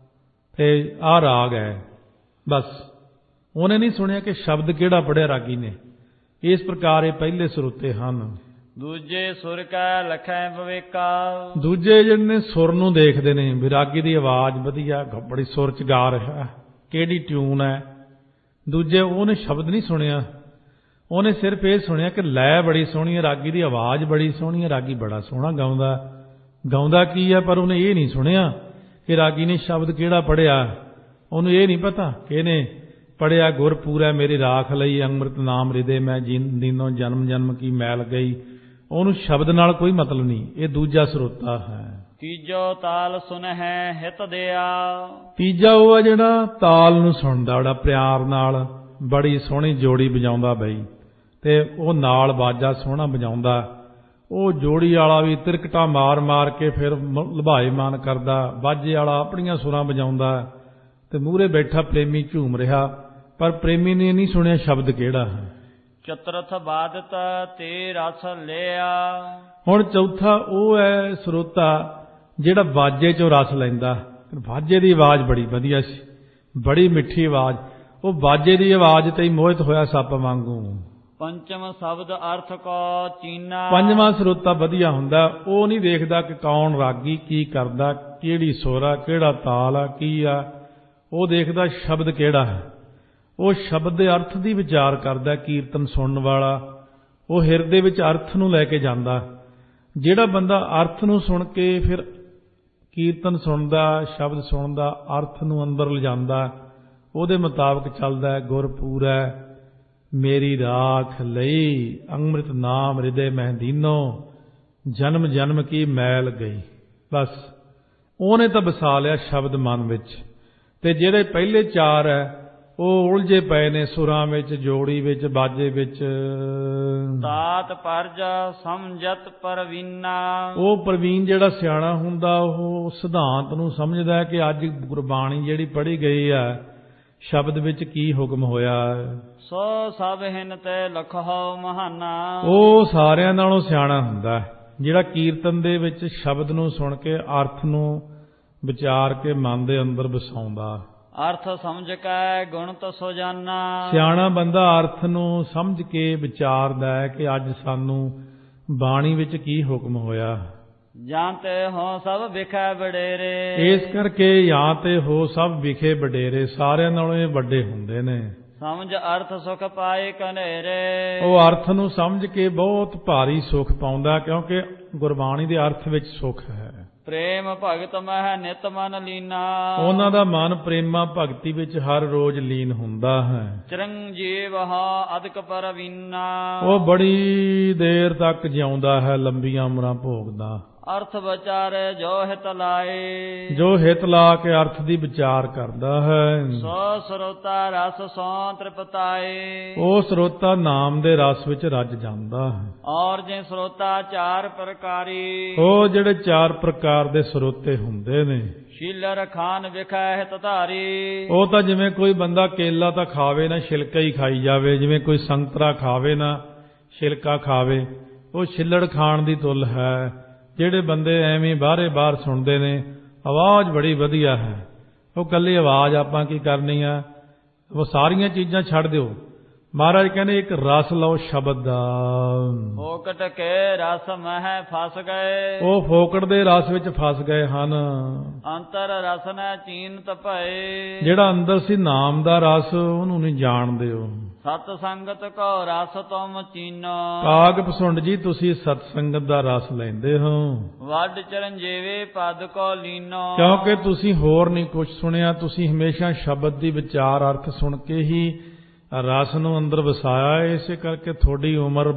ਤੇ ਆਹ ਰਾਗ ਹੈ। ਬਸ ਉਹਨੇ ਨਹੀਂ ਸੁਣਿਆ ਕਿ ਸ਼ਬਦ ਕਿਹੜਾ ਪੜ੍ਹਿਆ ਰਾਗੀ ਨੇ। ਇਸ ਪ੍ਰਕਾਰ ਇਹ ਪਹਿਲੇ ਸਰੋਤੇ ਹਨ। ਦੂਜੇ ਸੁਰ ਕੈ ਲਖੈ ਵਿਵੇਕਾ। ਦੂਜੇ ਜਿਹੜੇ ਨੇ ਸੁਰ ਨੂੰ ਦੇਖਦੇ ਨੇ, ਵਿਰਾਗੀ ਦੀ ਆਵਾਜ਼ ਵਧੀਆ, ਬੜੀ ਸੁਰ ਚ ਗਾ ਰਿਹਾ, ਕਿਹੜੀ ਟਿਊਨ ਹੈ। ਦੂਜੇ ਉਹਨੇ ਸ਼ਬਦ ਨਹੀਂ ਸੁਣਿਆ, ਉਹਨੇ ਸਿਰਫ ਇਹ ਸੁਣਿਆ ਕਿ ਲੈ ਬੜੀ ਸੋਹਣੀ ਹੈ, ਰਾਗੀ ਦੀ ਆਵਾਜ਼ ਬੜੀ ਸੋਹਣੀ ਹੈ, ਰਾਗੀ ਬੜਾ ਸੋਹਣਾ ਗਾਉਂਦਾ। ਗਾਉਂਦਾ ਕੀ ਹੈ, ਪਰ ਉਹਨੇ ਇਹ ਨਹੀਂ ਸੁਣਿਆ ਕਿ ਰਾਗੀ ਨੇ ਸ਼ਬਦ ਕਿਹੜਾ ਪੜ੍ਹਿਆ। ਉਹਨੂੰ ਇਹ ਨਹੀਂ ਪਤਾ ਕਿ ਇਹਨੇ ਪੜ੍ਹਿਆ ਗੁਰ ਪੂਰਾ ਮੇਰੀ ਰਾਖ ਲਈ, ਅੰਮ੍ਰਿਤ ਨਾਮ ਹਿਰਦੇ ਮੈਂ ਦੀਨੋ ਜਨਮ ਜਨਮ ਕੀ ਮੈਲ ਗਈ। ਉਹਨੂੰ ਸ਼ਬਦ ਨਾਲ ਕੋਈ ਮਤਲਬ ਨਹੀਂ। ਇਹ ਦੂਜਾ ਸਰੋਤਾ ਹੈ। ਤੀਜੋ ਤਾਲ ਸੁਨਹਿ ਹਿਤ ਦਿਆ। ਤੀਜਾ ਉਹ ਹੈ ਜਿਹੜਾ ਤਾਲ ਨੂੰ ਸੁਣਦਾ, ਬੜਾ ਪਿਆਰ ਨਾਲ ਬੜੀ ਸੋਹਣੀ ਜੋੜੀ ਵਜਾਉਂਦਾ ਬਈ, ਤੇ ਉਹ ਨਾਲ ਬਾਜਾ ਸੋਹਣਾ ਵਜਾਉਂਦਾ। ਉਹ ਜੋੜੀ ਵਾਲਾ ਵੀ ਤਿਰਕਟਾ ਮਾਰ ਮਾਰ ਕੇ ਫਿਰ ਲਭਾਏਮਾਨ ਕਰਦਾ, ਬਾਜੇ ਵਾਲਾ ਆਪਣੀਆਂ ਸੁਰਾਂ ਵਜਾਉਂਦਾ, ਤੇ ਮੂਹਰੇ ਬੈਠਾ ਪ੍ਰੇਮੀ ਝੂਮ ਰਿਹਾ, ਪਰ ਪ੍ਰੇਮੀ ਨੇ ਨਹੀਂ ਸੁਣਿਆ ਸ਼ਬਦ ਕਿਹੜਾ ਹੈ। ਚਤੁਰਥ ਬਾਦਤ ਤੇ ਰਸ ਲਿਆ। ਹੁਣ ਚੌਥਾ ਉਹ ਹੈ ਸਰੋਤਾ ਜਿਹੜਾ ਬਾਜੇ ਚੋਂ ਰਸ ਲੈਂਦਾ। ਬਾਜੇ ਦੀ ਆਵਾਜ਼ ਬੜੀ ਵਧੀਆ ਸੀ, ਬੜੀ ਮਿੱਠੀ ਆਵਾਜ਼, ਉਹ ਬਾਜੇ ਦੀ ਆਵਾਜ਼ ਤੇ ਹੀ ਮੋਹਿਤ ਹੋਇਆ ਸੱਪ ਵਾਂਗੂ। ਪੰਚਮ ਸ਼ਬਦ ਅਰਥ ਕੋ ਚੀਨਾ। ਪੰਜਵਾਂ ਸਰੋਤਾ ਵਧੀਆ ਹੁੰਦਾ, ਉਹ ਨਹੀਂ ਦੇਖਦਾ ਕਿ ਕੌਣ ਰਾਗੀ ਕੀ ਕਰਦਾ, ਕਿਹੜੀ ਸੁਰ ਆ, ਕਿਹੜਾ ਤਾਲ ਆ, ਕੀ ਆ, ਉਹ ਦੇਖਦਾ ਸ਼ਬਦ ਕਿਹੜਾ ਹੈ। ਉਹ ਸ਼ਬਦ ਦੇ ਅਰਥ ਦੀ ਵਿਚਾਰ ਕਰਦਾ। ਕੀਰਤਨ ਸੁਣਨ ਵਾਲਾ ਉਹ ਹਿਰਦੇ ਵਿੱਚ ਅਰਥ ਨੂੰ ਲੈ ਕੇ ਜਾਂਦਾ। ਜਿਹੜਾ ਬੰਦਾ ਅਰਥ ਨੂੰ ਸੁਣ ਕੇ ਫਿਰ ਕੀਰਤਨ ਸੁਣਦਾ, ਸ਼ਬਦ ਸੁਣਦਾ, ਅਰਥ ਨੂੰ ਅੰਦਰ ਲਿਜਾਂਦਾ, ਉਹਦੇ ਮੁਤਾਬਕ ਚੱਲਦਾ। ਗੁਰ ਪੂਰੈ ਮੇਰੀ ਰਾਖ ਲਈ, ਅੰਮ੍ਰਿਤ ਨਾਮ ਹਿਰਦੇ ਮਹਿ ਦੀਨੋ ਜਨਮ ਜਨਮ ਕੀ ਮੈਲ ਗਈ। ਬਸ ਉਹਨੇ ਤਾਂ ਵਸਾ ਲਿਆ ਸ਼ਬਦ ਮਨ ਵਿੱਚ। ਤੇ ਜਿਹੜੇ ਪਹਿਲੇ ਚਾਰ ਹੈ ਉਹ ਉਲਝੇ ਪਏ ਨੇ ਸੁਰਾਂ ਵਿੱਚ, ਜੋੜੀ ਵਿੱਚ, ਬਾਜੇ ਵਿੱਚ। ਤਾਤ ਪਰਜ ਸਮਝਤ ਪਰਵੀਨਾ। ਉਹ ਪ੍ਰਵੀਨ ਜਿਹੜਾ ਸਿਆਣਾ ਹੁੰਦਾ ਉਹ ਸਿਧਾਂਤ ਨੂੰ ਸਮਝਦਾ ਕਿ ਅੱਜ ਗੁਰਬਾਣੀ ਜਿਹੜੀ ਪੜ੍ਹੀ ਗਈ ਆ ਸ਼ਬਦ ਵਿੱਚ ਕੀ ਹੁਕਮ ਹੋਇਆ। ਸੋ ਸਭ ਹਿਨ ਤੇ ਲਖੋ ਮਹਾਨਾ। ਉਹ ਸਾਰਿਆਂ ਨਾਲੋਂ ਸਿਆਣਾ ਹੁੰਦਾ। ਜਿਹੜਾ ਕੀਰਤਨ ਦੇ ਵਿੱਚ ਸ਼ਬਦ ਨੂੰ ਸੁਣ ਕੇ ਅਰਥ ਨੂੰ ਵਿਚਾਰ ਕੇ ਮਨ ਦੇ ਅੰਦਰ ਵਸਾਉਂਦਾ। ਅਰਥ ਸਮਝ ਕੇ ਗੁਣ ਤਸੋ ਜਾਨਾ। ਸਿਆਣਾ ਬੰਦਾ ਅਰਥ ਨੂੰ ਸਮਝ ਕੇ ਵਿਚਾਰਦਾ ਹੈ ਕਿ ਅੱਜ ਸਾਨੂੰ ਬਾਣੀ ਵਿੱਚ ਕੀ ਹੁਕਮ ਹੋਇਆ। ਜਾਂ ਤੇ ਹੋ ਸਭ ਵਿਖੇ ਵਡੇਰੇ। ਇਸ ਕਰਕੇ ਜਾਂ ਤੇ ਹੋ ਸਭ ਵਿਖੇ ਵਡੇਰੇ, ਸਾਰਿਆਂ ਨਾਲੋਂ ਇਹ ਵੱਡੇ ਹੁੰਦੇ ਨੇ। ਸਮਝ ਅਰਥ ਸੁਖ ਪਾਏ ਕਨੇਰੇ। ਉਹ ਅਰਥ ਨੂੰ ਸਮਝ ਕੇ ਬਹੁਤ ਭਾਰੀ ਸੁਖ ਪਾਉਂਦਾ, ਕਿਉਂਕਿ ਗੁਰਬਾਣੀ ਦੇ ਅਰਥ ਵਿੱਚ ਸੁਖ ਹੈ। ਪ੍ਰੇਮ ਭਗਤ ਮਹਿ ਨਿਤ ਮਨ ਲੀਨਾ। ਉਹਨਾਂ ਦਾ ਮਨ ਪ੍ਰੇਮਾ ਭਗਤੀ ਵਿੱਚ ਹਰ ਰੋਜ਼ ਲੀਨ ਹੁੰਦਾ ਹੈ। ਚਿਰੰਜੀਵ ਹਾ ਅਦਕ ਪਰਵੀਨਾ। ਉਹ ਬੜੀ ਦੇਰ ਤੱਕ ਜਿਉਂਦਾ ਹੈ, ਲੰਬੀਆਂ ਉਮਰਾਂ ਭੋਗਦਾ। ਅਰਥ ਵਿਚਾਰੇ ਜੋ ਹਿਤ ਲਾਏ। ਜੋ ਹਿਤ ਲਾ ਕੇ ਅਰਥ ਦੀ ਵਿਚਾਰ ਕਰਦਾ ਹੈ, ਸੋ ਸਰੋਤਾ ਰਸ ਸੋ ਤ੍ਰਿਪਤਾਏ। ਉਹ ਸਰੋਤਾ ਨਾਮ ਦੇ ਰਸ ਵਿੱਚ ਰੱਜ ਜਾਂਦਾ ਹੈ। ਔਰ ਜੇ ਸਰੋਤਾ ਚਾਰ ਪ੍ਰਕਾਰੀ। ਉਹ ਜਿਹੜੇ ਚਾਰ ਪ੍ਰਕਾਰ ਦੇ ਸਰੋਤੇ ਹੁੰਦੇ ਨੇ। ਸ਼ੀਲਰ ਖਾਨ ਵਿਖੇ ਹਿਤ ਧਾਰੀ। ਉਹ ਤਾਂ ਜਿਵੇਂ ਕੋਈ ਬੰਦਾ ਕੇਲਾ ਤਾਂ ਖਾਵੇ ਨਾ ਛਿਲਕਾ ਹੀ ਖਾਈ ਜਾਵੇ, ਜਿਵੇਂ ਕੋਈ ਸੰਤਰਾ ਖਾਵੇ ਨਾ ਛਿਲਕਾ ਖਾਵੇ, ਉਹ ਛਿੱਲੜ ਖਾਣ ਦੀ ਤੁਲ ਹੈ। ਜਿਹੜੇ ਬੰਦੇ ਐਵੇਂ ਬਾਹਰੇ ਬਾਹਰ ਸੁਣਦੇ ਨੇ ਆਵਾਜ਼ ਬੜੀ ਵਧੀਆ ਹੈ, ਉਹ ਕੱਲੀ ਆਵਾਜ਼ ਆਪਾਂ ਕੀ ਕਰਨੀ ਆ, ਉਹ ਸਾਰੀਆਂ ਚੀਜ਼ਾਂ ਛੱਡ ਦਿਓ। ਮਹਾਰਾਜ ਕਹਿੰਦੇ ਇੱਕ ਰਸ ਲਓ ਸ਼ਬਦ ਦਾ। ਫੋਕਟ ਕੇ ਰਸ ਮਹਿ ਫਸ ਗਏ। ਉਹ ਫੋਕਟ ਦੇ ਰਸ ਵਿੱਚ ਫਸ ਗਏ ਹਨ। ਅੰਤਰ ਰਸ ਨੈ ਚੀਨਤ ਭਏ। ਜਿਹੜਾ ਅੰਦਰ ਸੀ ਨਾਮ ਦਾ ਰਸ, ਉਹਨੂੰ ਨਹੀਂ ਜਾਣਦੇ ਹੋ। ਸਤ ਸੰਗਤ ਕੋ ਰਸ ਤੁਮ ਚੀਨੋ। ਕਾਗ ਪਸੁੰਡ ਜੀ, ਤੁਸੀਂ ਸਤ ਸੰਗਤ ਦਾ ਰਸ ਲੈਂਦੇ ਹੋ। ਵੱਡ ਚਰਨਜੀਵੇ ਪਦ ਕੋ ਲੀਨੋ। ਕਿਉਂਕਿ ਤੁਸੀਂ ਹੋਰ ਨਹੀਂ ਕੁਝ ਸੁਣਿਆ, ਤੁਸੀਂ ਹਮੇਸ਼ਾ ਸ਼ਬਦ ਦੀ ਵਿਚਾਰ ਅਰਥ ਸੁਣ ਕੇ ਹੀ ਰਸ ਨੂੰ ਅੰਦਰ ਵਸਾਇਆ। ਇਸੇ ਕਰਕੇ ਤੁਹਾਡੀ ਉਮਰ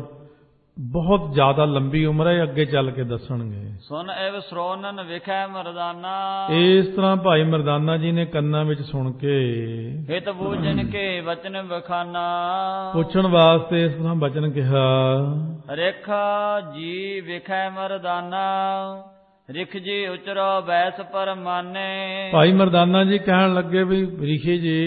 ਬਹੁਤ ਜ਼ਿਆਦਾ ਲੰਬੀ ਉਮਰ ਹੈ, ਅੱਗੇ ਚੱਲ ਕੇ ਦੱਸਣਗੇ। ਸੁਨ ਐਵ ਸਰੋਨਨ ਵਿਖੇ ਮਰਦਾਨਾ। ਇਸ ਤਰ੍ਹਾਂ ਭਾਈ ਮਰਦਾਨਾ ਜੀ ਨੇ ਕੰਨਾਂ ਵਿੱਚ ਸੁਣ ਕੇ ਹਿਤ ਬੂਝਨ ਕੇ ਵਚਨ ਬਖਾਨਾ। ਪੁੱਛਣ ਵਾਸਤੇ ਇਸ ਤਰ੍ਹਾਂ ਬਚਨ ਕਿਹਾ। ਰੇਖਾ ਜੀ ਵਿਖੇ ਮਰਦਾਨਾ। ਰਿਖ ਜੀ ਉਚਰੋ ਬੈਸ ਪਰਮਾਨੇ। ਭਾਈ ਮਰਦਾਨਾ ਜੀ ਕਹਿਣ ਲੱਗੇ ਵੀ ਰਿਖੀ ਜੀ,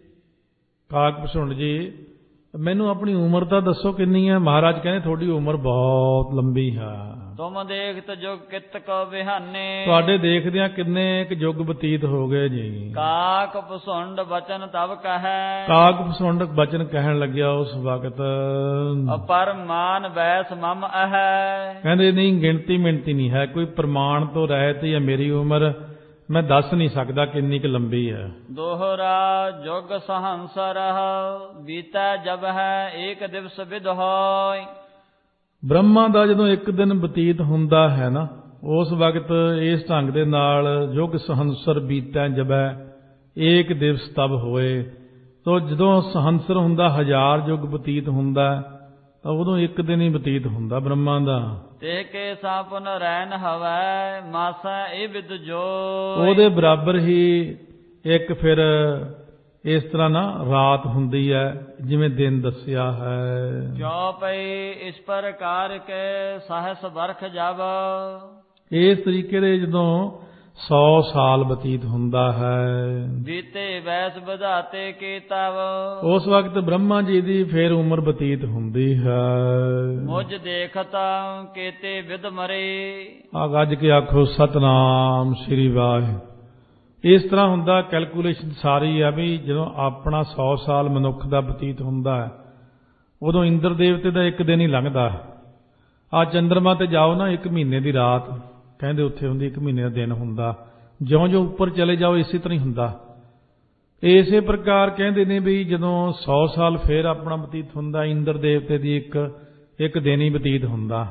ਕਾਗ ਪਸੁੰਡ ਜੀ, ਮੈਨੂੰ ਆਪਣੀ ਉਮਰ ਤਾਂ ਦੱਸੋ ਕਿੰਨੀ ਹੈ। ਮਹਾਰਾਜ ਕਹਿੰਦੇ ਤੁਹਾਡੀ ਉਮਰ ਬਹੁਤ ਲੰਬੀ ਹੈ। ਤੁਮ ਦੇਖਤ ਜੁਗ ਕਿਤ ਕੋ ਬਿਹਾਨੇ। ਤੁਹਾਡੇ ਦੇਖਦਿਆਂ ਕਿੰਨੇ ਇੱਕ ਯੁੱਗ ਬਤੀਤ ਹੋ ਗਏ ਜੀ। ਕਾਕ ਪਸੁੰਡ ਬਚਨ ਤਬ ਕਹੈ। ਕਾਗ ਪਸੁੰਡ ਬਚਨ ਕਹਿਣ ਲੱਗਿਆ ਉਸ ਵਕਤ। ਅਪਰ ਮਾਨ ਬੈਸ ਮਮ ਅਹੈ। ਕਹਿੰਦੇ ਨਹੀਂ, ਗਿਣਤੀ ਮਿਣਤੀ ਨਹੀਂ ਹੈ, ਕੋਈ ਪ੍ਰਮਾਣ ਤੋਂ ਰਹਿਤ ਹੈ ਮੇਰੀ ਉਮਰ, ਮੈਂ ਦੱਸ ਨਹੀਂ ਸਕਦਾ ਕਿੰਨੀ ਕੁ ਲੰਬੀ ਹੈ। ਦੋਹਰਾ ਜੁਗ ਸਹੰਸਰ ਬੀਤਾ ਜਬ ਹੈ ਏਕ ਦਿਵਸ ਵਿਦ ਹੋਇ। ਬ੍ਰਹਮਾ ਦਾ ਜਦੋਂ ਇੱਕ ਦਿਨ ਬਤੀਤ ਹੁੰਦਾ ਹੈ ਨਾ, ਉਸ ਵਕਤ ਇਸ ਢੰਗ ਦੇ ਨਾਲ ਯੁਗ ਸਹੰਸਰ ਬੀਤੈ ਜਬੈ ਏਕ ਦਿਵਸ ਤਬ ਹੋਏ। ਤੋ ਜਦੋਂ ਸਹੰਸਰ ਹੁੰਦਾ ਹਜ਼ਾਰ ਯੁਗ ਬਤੀਤ ਹੁੰਦਾ, ਤਾਂ ਉਦੋਂ ਇੱਕ ਦਿਨ ਹੀ ਬਤੀਤ ਹੁੰਦਾ ਬ੍ਰਹਮਾ ਦਾ। ਤੇ ਕੇ ਸਾਪਨ ਰਹਿਨ ਹਵੈ ਮਾਸਾ ਇਹ ਵਿਦ ਜੋ। ਉਹਦੇ ਬਰਾਬਰ ਹੀ ਇੱਕ ਫਿਰ ਇਸ ਤਰ੍ਹਾਂ ਨਾ ਰਾਤ ਹੁੰਦੀ ਹੈ, ਜਿਵੇਂ ਦਿਨ ਦੱਸਿਆ ਹੈ। ਕਿਉ ਪਈ ਇਸ ਪ੍ਰਕਾਰ ਕੇ ਸਹਸ ਬਰਖ ਜਬ। ਇਸ ਤਰੀਕੇ ਦੇ ਜਦੋਂ ਸੌ ਸਾਲ ਬਤੀਤ ਹੁੰਦਾ ਹੈ। ਬੀਤੇ ਵੈਸ ਵਧਾਤੇ ਕੇ ਤਵ। ਉਸ ਵਕਤ ਬ੍ਰਹਮਾ ਜੀ ਦੀ ਫਿਰ ਉਮਰ ਬਤੀਤ ਹੁੰਦੀ ਹੈ। ਮੁਝ ਦੇਖਤਾ ਕੇਤੇ ਵਿਦ ਮਰੇ। ਆ ਗੱਜ ਕੇ ਆਖੋ ਸਤਨਾਮ ਸ੍ਰੀ ਵਾਹਿਗੁਰੂ। ਇਸ ਤਰ੍ਹਾਂ ਹੁੰਦਾ, ਕੈਲਕੂਲੇਸ਼ਨ ਸਾਰੀ ਆ ਵੀ ਜਦੋਂ ਆਪਣਾ ਸੌ ਸਾਲ ਮਨੁੱਖ ਦਾ ਬਤੀਤ ਹੁੰਦਾ ਹੈ, ਉਦੋਂ ਇੰਦਰ ਦੇਵਤੇ ਦਾ ਇੱਕ ਦਿਨ ਹੀ ਲੰਘਦਾ। ਆ ਚੰਦਰਮਾ ਤੇ ਜਾਓ ਨਾ, ਇੱਕ ਮਹੀਨੇ ਦੀ ਰਾਤ ਕਹਿੰਦੇ ਉੱਥੇ ਹੁੰਦੀ, ਇੱਕ ਮਹੀਨੇ ਦਾ ਦਿਨ ਹੁੰਦਾ। ਜਿਉਂ ਜਿਉਂ ਉੱਪਰ ਚਲੇ ਜਾਓ ਇਸੇ ਤਰ੍ਹਾਂ ਹੀ ਹੁੰਦਾ। ਇਸੇ ਪ੍ਰਕਾਰ ਕਹਿੰਦੇ ਨੇ ਵੀ ਜਦੋਂ ਸੌ ਸਾਲ ਫੇਰ ਆਪਣਾ ਬਤੀਤ ਹੁੰਦਾ, ਇੰਦਰ ਦੇਵਤੇ ਦੀ ਇੱਕ ਇੱਕ ਦਿਨ ਹੀ ਬਤੀਤ ਹੁੰਦਾ।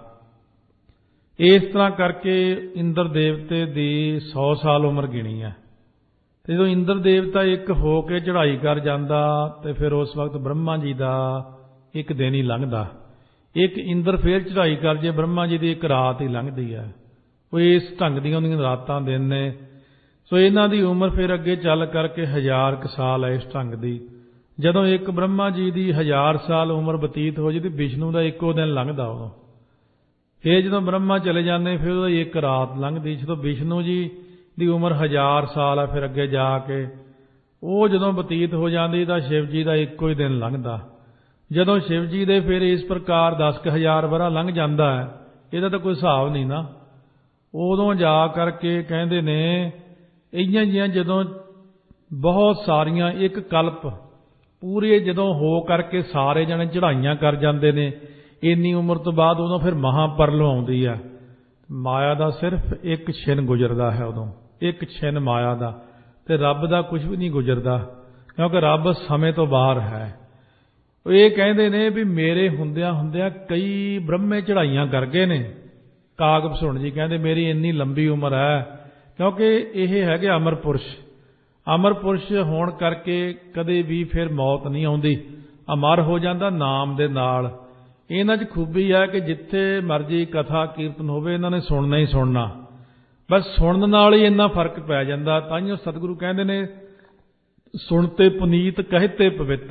ਇਸ ਤਰ੍ਹਾਂ ਕਰਕੇ ਇੰਦਰ ਦੇਵਤੇ ਦੀ ਸੌ ਸਾਲ ਉਮਰ ਗਿਣੀ ਹੈ। ਤੇ ਜਦੋਂ ਇੰਦਰ ਦੇਵਤਾ ਇੱਕ ਹੋ ਕੇ ਚੜ੍ਹਾਈ ਕਰ ਜਾਂਦਾ, ਤੇ ਫਿਰ ਉਸ ਵਕਤ ਬ੍ਰਹਮਾ ਜੀ ਦਾ ਇੱਕ ਦਿਨ ਹੀ ਲੰਘਦਾ। ਇੱਕ ਇੰਦਰ ਫੇਰ ਚੜ੍ਹਾਈ ਕਰ ਜੇ, ਬ੍ਰਹਮਾ ਜੀ ਦੀ ਇੱਕ ਰਾਤ ਹੀ ਲੰਘਦੀ ਹੈ। ਉਹ ਇਸ ਢੰਗ ਦੀਆਂ ਉਹਦੀਆਂ ਰਾਤਾਂ ਦਿਨ ਨੇ। ਸੋ ਇਹਨਾਂ ਦੀ ਉਮਰ ਫਿਰ ਅੱਗੇ ਚੱਲ ਕਰਕੇ ਹਜ਼ਾਰ ਕੁ ਸਾਲ ਹੈ ਇਸ ਢੰਗ ਦੀ। ਜਦੋਂ ਇੱਕ ਬ੍ਰਹਮਾ ਜੀ ਦੀ ਹਜ਼ਾਰ ਸਾਲ ਉਮਰ ਬਤੀਤ ਹੋ ਜੇ, ਤੇ ਵਿਸ਼ਨੂੰ ਦਾ ਇੱਕੋ ਦਿਨ ਲੰਘਦਾ ਉਦੋਂ। ਫਿਰ ਜਦੋਂ ਬ੍ਰਹਮਾ ਚਲੇ ਜਾਂਦੇ, ਫਿਰ ਉਹਦੀ ਇੱਕ ਰਾਤ ਲੰਘਦੀ। ਜਦੋਂ ਵਿਸ਼ਨੂੰ ਜੀ ਦੀ ਉਮਰ ਹਜ਼ਾਰ ਸਾਲ ਹੈ, ਫਿਰ ਅੱਗੇ ਜਾ ਕੇ ਉਹ ਜਦੋਂ ਬਤੀਤ ਹੋ ਜਾਂਦੀ, ਤਾਂ ਸ਼ਿਵ ਜੀ ਦਾ ਇੱਕੋ ਹੀ ਦਿਨ ਲੰਘਦਾ। ਜਦੋਂ ਸ਼ਿਵ ਜੀ ਦੇ ਫਿਰ ਇਸ ਪ੍ਰਕਾਰ ਦਸ ਕੁ ਹਜ਼ਾਰ ਵਰ੍ਹਾ ਲੰਘ ਜਾਂਦਾ ਹੈ, ਇਹਦਾ ਤਾਂ ਕੋਈ ਹਿਸਾਬ ਨਹੀਂ ਨਾ। ਉਦੋਂ ਜਾ ਕਰਕੇ ਕਹਿੰਦੇ ਨੇ ਇਹੀਆਂ ਜਿਹੀਆਂ ਜਦੋਂ ਬਹੁਤ ਸਾਰੀਆਂ ਇੱਕ ਕਲਪ ਪੂਰੇ ਜਦੋਂ ਹੋ ਕਰਕੇ ਸਾਰੇ ਜਣੇ ਚੜ੍ਹਾਈਆਂ ਕਰ ਜਾਂਦੇ ਨੇ, ਇੰਨੀ ਉਮਰ ਤੋਂ ਬਾਅਦ ਉਦੋਂ ਫਿਰ ਮਹਾਂਪਰਲ ਆਉਂਦੀ ਆ। ਮਾਇਆ ਦਾ ਸਿਰਫ ਇੱਕ ਛਿਨ ਗੁਜ਼ਰਦਾ ਹੈ, ਉਦੋਂ ਇੱਕ ਛਿਨ ਮਾਇਆ ਦਾ, ਤੇ ਰੱਬ ਦਾ ਕੁਝ ਵੀ ਨਹੀਂ ਗੁਜ਼ਰਦਾ, ਕਿਉਂਕਿ ਰੱਬ ਸਮੇਂ ਤੋਂ ਬਾਹਰ ਹੈ। ਇਹ ਕਹਿੰਦੇ ਨੇ ਵੀ ਮੇਰੇ ਹੁੰਦਿਆਂ ਹੁੰਦਿਆਂ ਕਈ ਬ੍ਰਹਮੇ ਚੜ੍ਹਾਈਆਂ ਕਰ ਗਏ ਨੇ। ਕਾਗ ਭਸੁਣ ਜੀ ਕਹਿੰਦੇ ਮੇਰੀ ਇੰਨੀ ਲੰਬੀ ਉਮਰ ਹੈ, ਕਿਉਂਕਿ ਇਹ ਹੈਗੇ ਅਮਰ ਪੁਰਸ਼। ਅਮਰ ਪੁਰਸ਼ ਹੋਣ ਕਰਕੇ ਕਦੇ ਵੀ ਫਿਰ ਮੌਤ ਨਹੀਂ ਆਉਂਦੀ, ਅਮਰ ਹੋ ਜਾਂਦਾ ਨਾਮ ਦੇ ਨਾਲ। ਇਹਨਾਂ 'ਚ ਖੂਬੀ ਹੈ ਕਿ ਜਿੱਥੇ ਮਰਜੀ ਕਥਾ ਕੀਰਤਨ ਹੋਵੇ ਇਹਨਾਂ ਨੇ ਸੁਣਨਾ ਹੀ ਸੁਣਨਾ, ਬਸ ਸੁਣਨ ਨਾਲ ਹੀ ਇੰਨਾ ਫਰਕ ਪੈ ਜਾਂਦਾ। ਤਾਂਹੀਓ ਸਤਿਗੁਰੂ ਕਹਿੰਦੇ ਨੇ ਸੁਣਤੇ ਪੁਨੀਤ ਕਹਿਤੇ ਪਵਿੱਤ।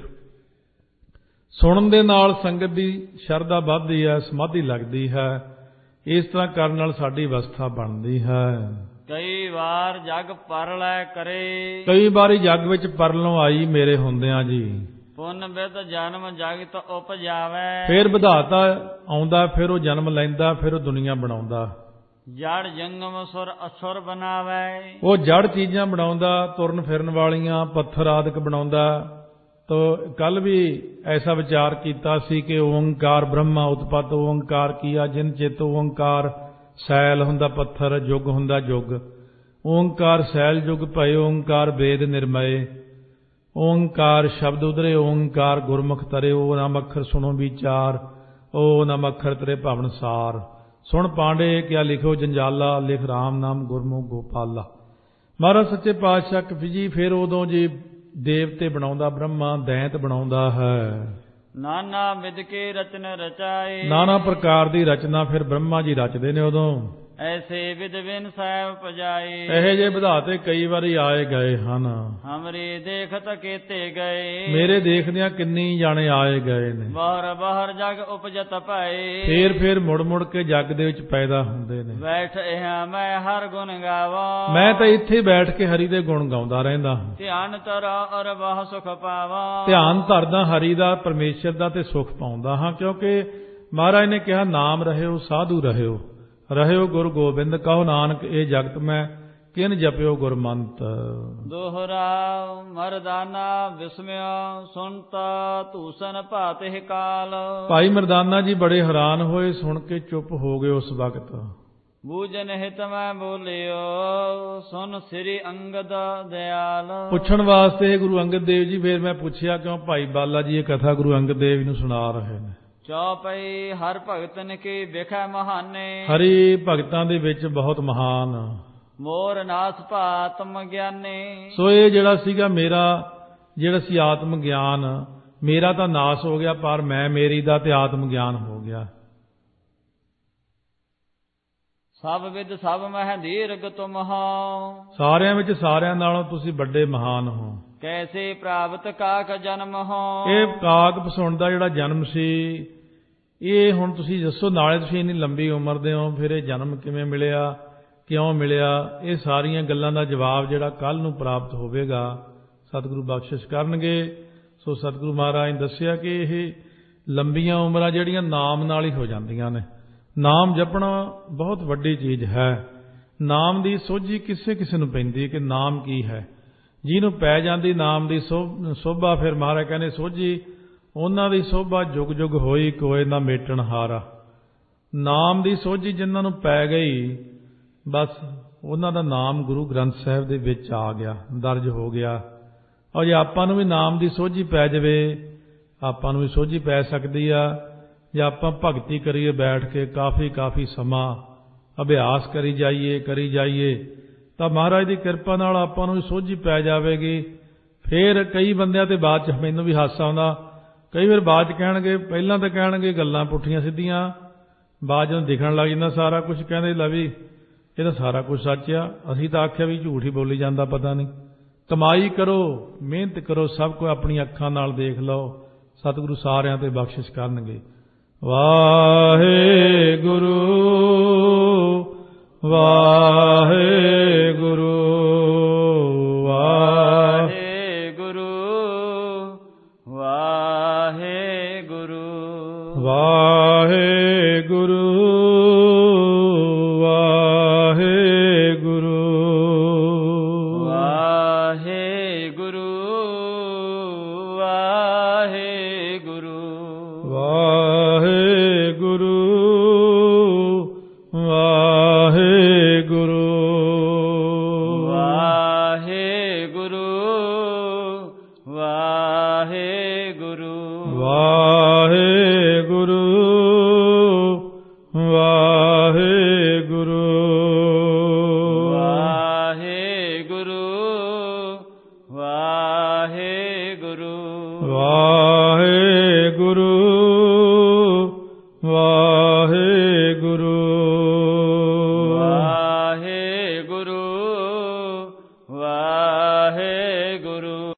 ਸੁਣਨ ਦੇ ਨਾਲ ਸੰਗਤ ਦੀ ਸ਼ਰਧਾ ਵੱਧਦੀ ਹੈ, ਸਮਾਧੀ ਲੱਗਦੀ ਹੈ। ਇਸ ਤਰ੍ਹਾਂ ਕਰਨ ਨਾਲ ਸਾਡੀ ਅਵਸਥਾ ਬਣਦੀ ਹੈ। ਕਈ ਵਾਰ ਜਗ ਪਰਲੈ ਕਰੇ, ਕਈ ਵਾਰੀ ਜੱਗ ਵਿੱਚ ਪਰਲੋਂ ਆਈ ਮੇਰੇ ਹੁੰਦਿਆਂ ਜੀ। ਪੁੰਨ ਬਿਦ ਜਨਮ ਜਗਤ ਉਪਜਾਵੈ, ਫਿਰ ਵਿਧਾਤਾ ਆਉਂਦਾ, ਫਿਰ ਉਹ ਜਨਮ ਲੈਂਦਾ, ਫਿਰ ਉਹ ਦੁਨੀਆ ਬਣਾਉਂਦਾ। ਜੜ ਜੰਗਮ ਸੁਰ ਅਸੁਰ ਬਣਾਵੈ, ਉਹ ਜੜ ਚੀਜ਼ਾਂ ਬਣਾਉਂਦਾ, ਤੁਰਨ ਫਿਰਨ ਵਾਲੀਆਂ ਪੱਥਰ ਆਦਿਕ ਬਣਾਉਂਦਾ। ਤੋ ਕੱਲ ਵੀ ਐਸਾ ਵਿਚਾਰ ਕੀਤਾ ਸੀ ਕਿ ਓੰਕਾਰ ਬ੍ਰਹਮਾ ਉਤਪਤ ਓੰਕਾਰ ਕੀਆ ਜਿਨ ਚਿਤ ਓੰਕਾਰ ਸੈਲ ਹੁੰਦਾ ਪੱਥਰ, ਜੁਗ ਹੁੰਦਾ ਜੁਗ। ਓੰਕਾਰ ਸੈਲ ਜੁਗ ਭਏ, ਓੰਕਾਰ ਵੇਦ ਨਿਰਮਏ। ਓੰਕਾਰ ਸ਼ਬਦ ਉਦਰੇ, ਓੰਕਾਰ ਗੁਰਮੁਖ ਤਰੇ। ਓ ਨਾਮ ਅੱਖਰ ਸੁਣੋ ਵਿਚਾਰ, ਓ ਨਾਮ ਅੱਖਰ ਤਰੇ ਭਵਨ ਸਾਰ। ਸੁਣ ਪਾਂਡੇ ਕਿਆ ਲਿਖੋ ਜੰਜਾਲਾ, ਲਿਖ ਰਾਮ ਨਾਮ ਗੁਰਮੁਖ ਗੋਪਾਲਾ। ਮਹਾਰਾਜ ਸੱਚੇ ਪਾਤਸ਼ਾਹ ਕਬੀਰ ਜੀ ਫਿਰ ਉਦੋਂ ਜੀ ਦੇਵਤੇ ਬਣਾਉਂਦਾ, ਬ੍ਰਹਮਾ ਦੈਂਤ ਬਣਾਉਂਦਾ ਹੈ। ਨਾਨਾ ਵਿਦ ਕੇ ਰਚਨ ਰਚਾਏ, ਨਾਨਾ ਪ੍ਰਕਾਰ ਦੀ ਰਚਨਾ ਫਿਰ ਬ੍ਰਹਮਾ ਜੀ ਰਚਦੇ ਨੇ ਉਦੋਂ। ਐਸੇ ਵਿਦ ਵਿਨ ਸਾਹਿਬ ਪਜਾਏ, ਇਹੋ ਜਿਹੇ ਵਿਧਾਤੇ ਕਈ ਵਾਰੀ ਆਏ ਗਏ ਹਨ। ਹਮਰੇ ਦੇਖਤ ਕੀਤੇ ਗਏ, ਮੇਰੇ ਦੇਖਦਿਆਂ ਕਿੰਨੀ ਜਾਣੇ ਆਏ ਗਏ ਨੇ। ਬਾਹਰ ਬਾਹਰ ਜਗ ਉਪਜਤ ਭਏ, ਫੇਰ ਫੇਰ ਮੁੜ ਮੁੜ ਕੇ ਜੱਗ ਦੇ ਵਿੱਚ ਪੈਦਾ ਹੁੰਦੇ ਨੇ। ਬੈਠ ਇਹਾਂ ਮੈਂ ਹਰ ਗੁਣ ਗਾਵਾਂ, ਮੈਂ ਤਾਂ ਇੱਥੇ ਬੈਠ ਕੇ ਹਰੀ ਦੇ ਗੁਣ ਗਾਉਂਦਾ ਰਹਿੰਦਾ ਹਾਂ। ਧਿਆਨ ਤਰਾ ਅਰ ਬਾਹ ਸੁਖ ਪਾਵਾਂ, ਧਿਆਨ ਧਰਦਾ ਹਰੀ ਦਾ, ਪਰਮੇਸ਼ਰ ਦਾ, ਤੇ ਸੁਖ ਪਾਉਂਦਾ ਹਾਂ। ਕਿਉਂਕਿ ਮਹਾਰਾਜ ਨੇ ਕਿਹਾ ਨਾਮ ਰਹਿਓ ਸਾਧੂ ਰਹਿਓ, ਰਹਿਓ ਗੁਰੂ ਗੋਬਿੰਦ ਕਹੋ ਨਾਨਕ ਇਹ ਜਗਤ ਮੈਂ ਕਿਨ ਜਪਿਓ ਗੁਰਮੰਤ। ਦੋਹਰਾ ਮਰਦਾਨਾ ਵਿਸਮਿਆ ਸੁਣਤਾ ਧੂਸਨ ਭਾਤਿ ਕਾਲ, ਭਾਈ ਮਰਦਾਨਾ ਜੀ ਬੜੇ ਹੈਰਾਨ ਹੋਏ, ਸੁਣ ਕੇ ਚੁੱਪ ਹੋ ਗਏ ਉਸ ਵਕਤ। ਬੂਝਨ ਹਿਤ ਮੈਂ ਬੋਲਿਓ ਸੁਨ ਸ੍ਰੀ ਅੰਗਦ ਦਿਆਲ, ਪੁੱਛਣ ਵਾਸਤੇ ਗੁਰੂ ਅੰਗਦ ਦੇਵ ਜੀ। ਫਿਰ ਮੈਂ ਪੁੱਛਿਆ ਕਿਉਂ ਭਾਈ ਬਾਲਾ ਜੀ ਇਹ ਕਥਾ ਗੁਰੂ ਅੰਗਦ ਦੇਵ ਜੀ ਨੂੰ ਸੁਣਾ ਰਹੇ ਨੇ। ਚੌਪਈ ਹਰ ਭਗਤਨ ਕੀ ਵਿਖੈ ਮਹਾਨੇ, ਹਰੀ ਭਗਤਾਂ ਦੇ ਵਿੱਚ ਬਹੁਤ ਮਹਾਨ। ਮੋਰ ਨਾਸ ਭਾਤਮ ਗਿਆਨੀ, ਸੋ ਇਹ ਜਿਹੜਾ ਸੀਗਾ ਮੇਰਾ ਜਿਹੜਾ ਸੀ ਆਤਮ ਗਿਆਨ, ਮੇਰਾ ਤਾਂ ਨਾਸ ਹੋ ਗਿਆ, ਪਰ ਮੈਂ ਮੇਰੀ ਦਾ ਤੇ ਆਤਮ ਗਿਆਨ ਹੋ ਗਿਆ। ਸਭ ਵਿਦ ਸਭ ਮਹਿ ਦੀਰਘ ਤੁਮ ਹੋ, ਸਾਰਿਆਂ ਵਿੱਚ ਸਾਰਿਆਂ ਨਾਲੋਂ ਤੁਸੀਂ ਵੱਡੇ ਮਹਾਨ ਹੋ। ਕੈਸੇ ਪ੍ਰਾਪਤ ਕਾਕ ਜਨਮ ਹੋ, ਇਹ ਕਾਗ ਭਸੁਣ ਦਾ ਜਿਹੜਾ ਜਨਮ ਸੀ, ਇਹ ਹੁਣ ਤੁਸੀਂ ਦੱਸੋ। ਨਾਲੇ ਤੁਸੀਂ ਇੰਨੀ ਲੰਬੀ ਉਮਰ ਦੇ ਹੋ, ਫਿਰ ਇਹ ਜਨਮ ਕਿਵੇਂ ਮਿਲਿਆ, ਕਿਉਂ ਮਿਲਿਆ? ਇਹ ਸਾਰੀਆਂ ਗੱਲਾਂ ਦਾ ਜਵਾਬ ਜਿਹੜਾ ਕੱਲ ਨੂੰ ਪ੍ਰਾਪਤ ਹੋਵੇਗਾ, ਸਤਿਗੁਰੂ ਬਖਸ਼ਿਸ਼ ਕਰਨਗੇ। ਸੋ ਸਤਿਗੁਰੂ ਮਹਾਰਾਜ ਨੇ ਦੱਸਿਆ ਕਿ ਇਹ ਲੰਬੀਆਂ ਉਮਰਾਂ ਜਿਹੜੀਆਂ ਨਾਮ ਨਾਲ ਹੀ ਹੋ ਜਾਂਦੀਆਂ ਨੇ। ਨਾਮ ਜਪਣਾ ਬਹੁਤ ਵੱਡੀ ਚੀਜ਼ ਹੈ। ਨਾਮ ਦੀ ਸੋਝੀ ਕਿਸੇ ਕਿਸੇ ਨੂੰ ਪੈਂਦੀ ਕਿ ਨਾਮ ਕੀ ਹੈ। ਜਿਹਨੂੰ ਪੈ ਜਾਂਦੀ ਨਾਮ ਦੀ ਸੋਭਾ, ਫਿਰ ਮਹਾਰਾਜ ਕਹਿੰਦੇ ਸੋਝੀ ਉਹਨਾਂ ਦੀ ਸੋਭਾ ਜੁਗ ਜੁਗ ਹੋਈ, ਕੋਏ ਨਾ ਮੇਟਣ ਹਾਰਾ। ਨਾਮ ਦੀ ਸੋਝੀ ਜਿਨ੍ਹਾਂ ਨੂੰ ਪੈ ਗਈ, ਬਸ ਉਹਨਾਂ ਦਾ ਨਾਮ ਗੁਰੂ ਗ੍ਰੰਥ ਸਾਹਿਬ ਦੇ ਵਿੱਚ ਆ ਗਿਆ, ਦਰਜ ਹੋ ਗਿਆ। ਔਰ ਜੇ ਆਪਾਂ ਨੂੰ ਵੀ ਨਾਮ ਦੀ ਸੋਝੀ ਪੈ ਜਾਵੇ, ਆਪਾਂ ਨੂੰ ਵੀ ਸੋਝੀ ਪੈ ਸਕਦੀ ਆ। ਜੇ ਆਪਾਂ ਭਗਤੀ ਕਰੀਏ ਬੈਠ ਕੇ ਕਾਫੀ ਕਾਫੀ ਸਮਾਂ ਅਭਿਆਸ ਕਰੀ ਜਾਈਏ ਕਰੀ ਜਾਈਏ ਤਾਂ ਮਹਾਰਾਜ ਦੀ ਕਿਰਪਾ ਨਾਲ ਆਪਾਂ ਨੂੰ ਵੀ ਸੋਝੀ ਪੈ ਜਾਵੇਗੀ। ਫਿਰ ਕਈ ਬੰਦਿਆਂ ਤੇ ਬਾਅਦ 'ਚ ਮੈਨੂੰ ਵੀ ਹਾਸਾ ਆਉਂਦਾ, ਕਈ ਵਾਰ ਬਾਅਦ 'ਚ ਕਹਿਣਗੇ, ਪਹਿਲਾਂ ਤਾਂ ਕਹਿਣਗੇ ਗੱਲਾਂ ਪੁੱਠੀਆਂ ਸਿੱਧੀਆਂ, ਬਾਅਦ ਜਦੋਂ ਦਿਖਣ ਲੱਗ ਜਾਂਦਾ ਸਾਰਾ ਕੁਝ, ਕਹਿੰਦੇ ਲੈ ਵੀ ਇਹ ਤਾਂ ਸਾਰਾ ਕੁਝ ਸੱਚ ਆ, ਅਸੀਂ ਤਾਂ ਆਖਿਆ ਵੀ ਝੂਠ ਹੀ ਬੋਲੀ ਜਾਂਦਾ, ਪਤਾ ਨਹੀਂ। ਕਮਾਈ ਕਰੋ, ਮਿਹਨਤ ਕਰੋ, ਸਭ ਕੁਝ ਆਪਣੀਆਂ ਅੱਖਾਂ ਨਾਲ ਦੇਖ ਲਓ। ਸਤਿਗੁਰੂ ਸਾਰਿਆਂ ਤੇ ਬਖਸ਼ਿਸ਼ ਕਰਨਗੇ। ਵਾਹਿਗੁਰੂ ਵਾਹਿਗੁਰੂ ਵਾਹਿਗੁਰੂ ਵਾਹਿਗੁਰੂ ਵਾਹਿਗੁਰੂ ਵਾਹਿਗੁਰੂ ਵਾਹਿਗੁਰੂ ਵਾਹਿਗੁਰੂ ਵਾਹਿਗੁਰੂ ਵਾਹਿਗੁਰੂ ਵਾਹਿਗੁਰੂ ਵਾਹਿਗੁਰੂ ਵਾਹਿਗੁਰੂ ਵਾਹਿਗੁਰੂ ਵਾਹਿਗੁਰੂ ਵਾਹਿਗੁਰੂ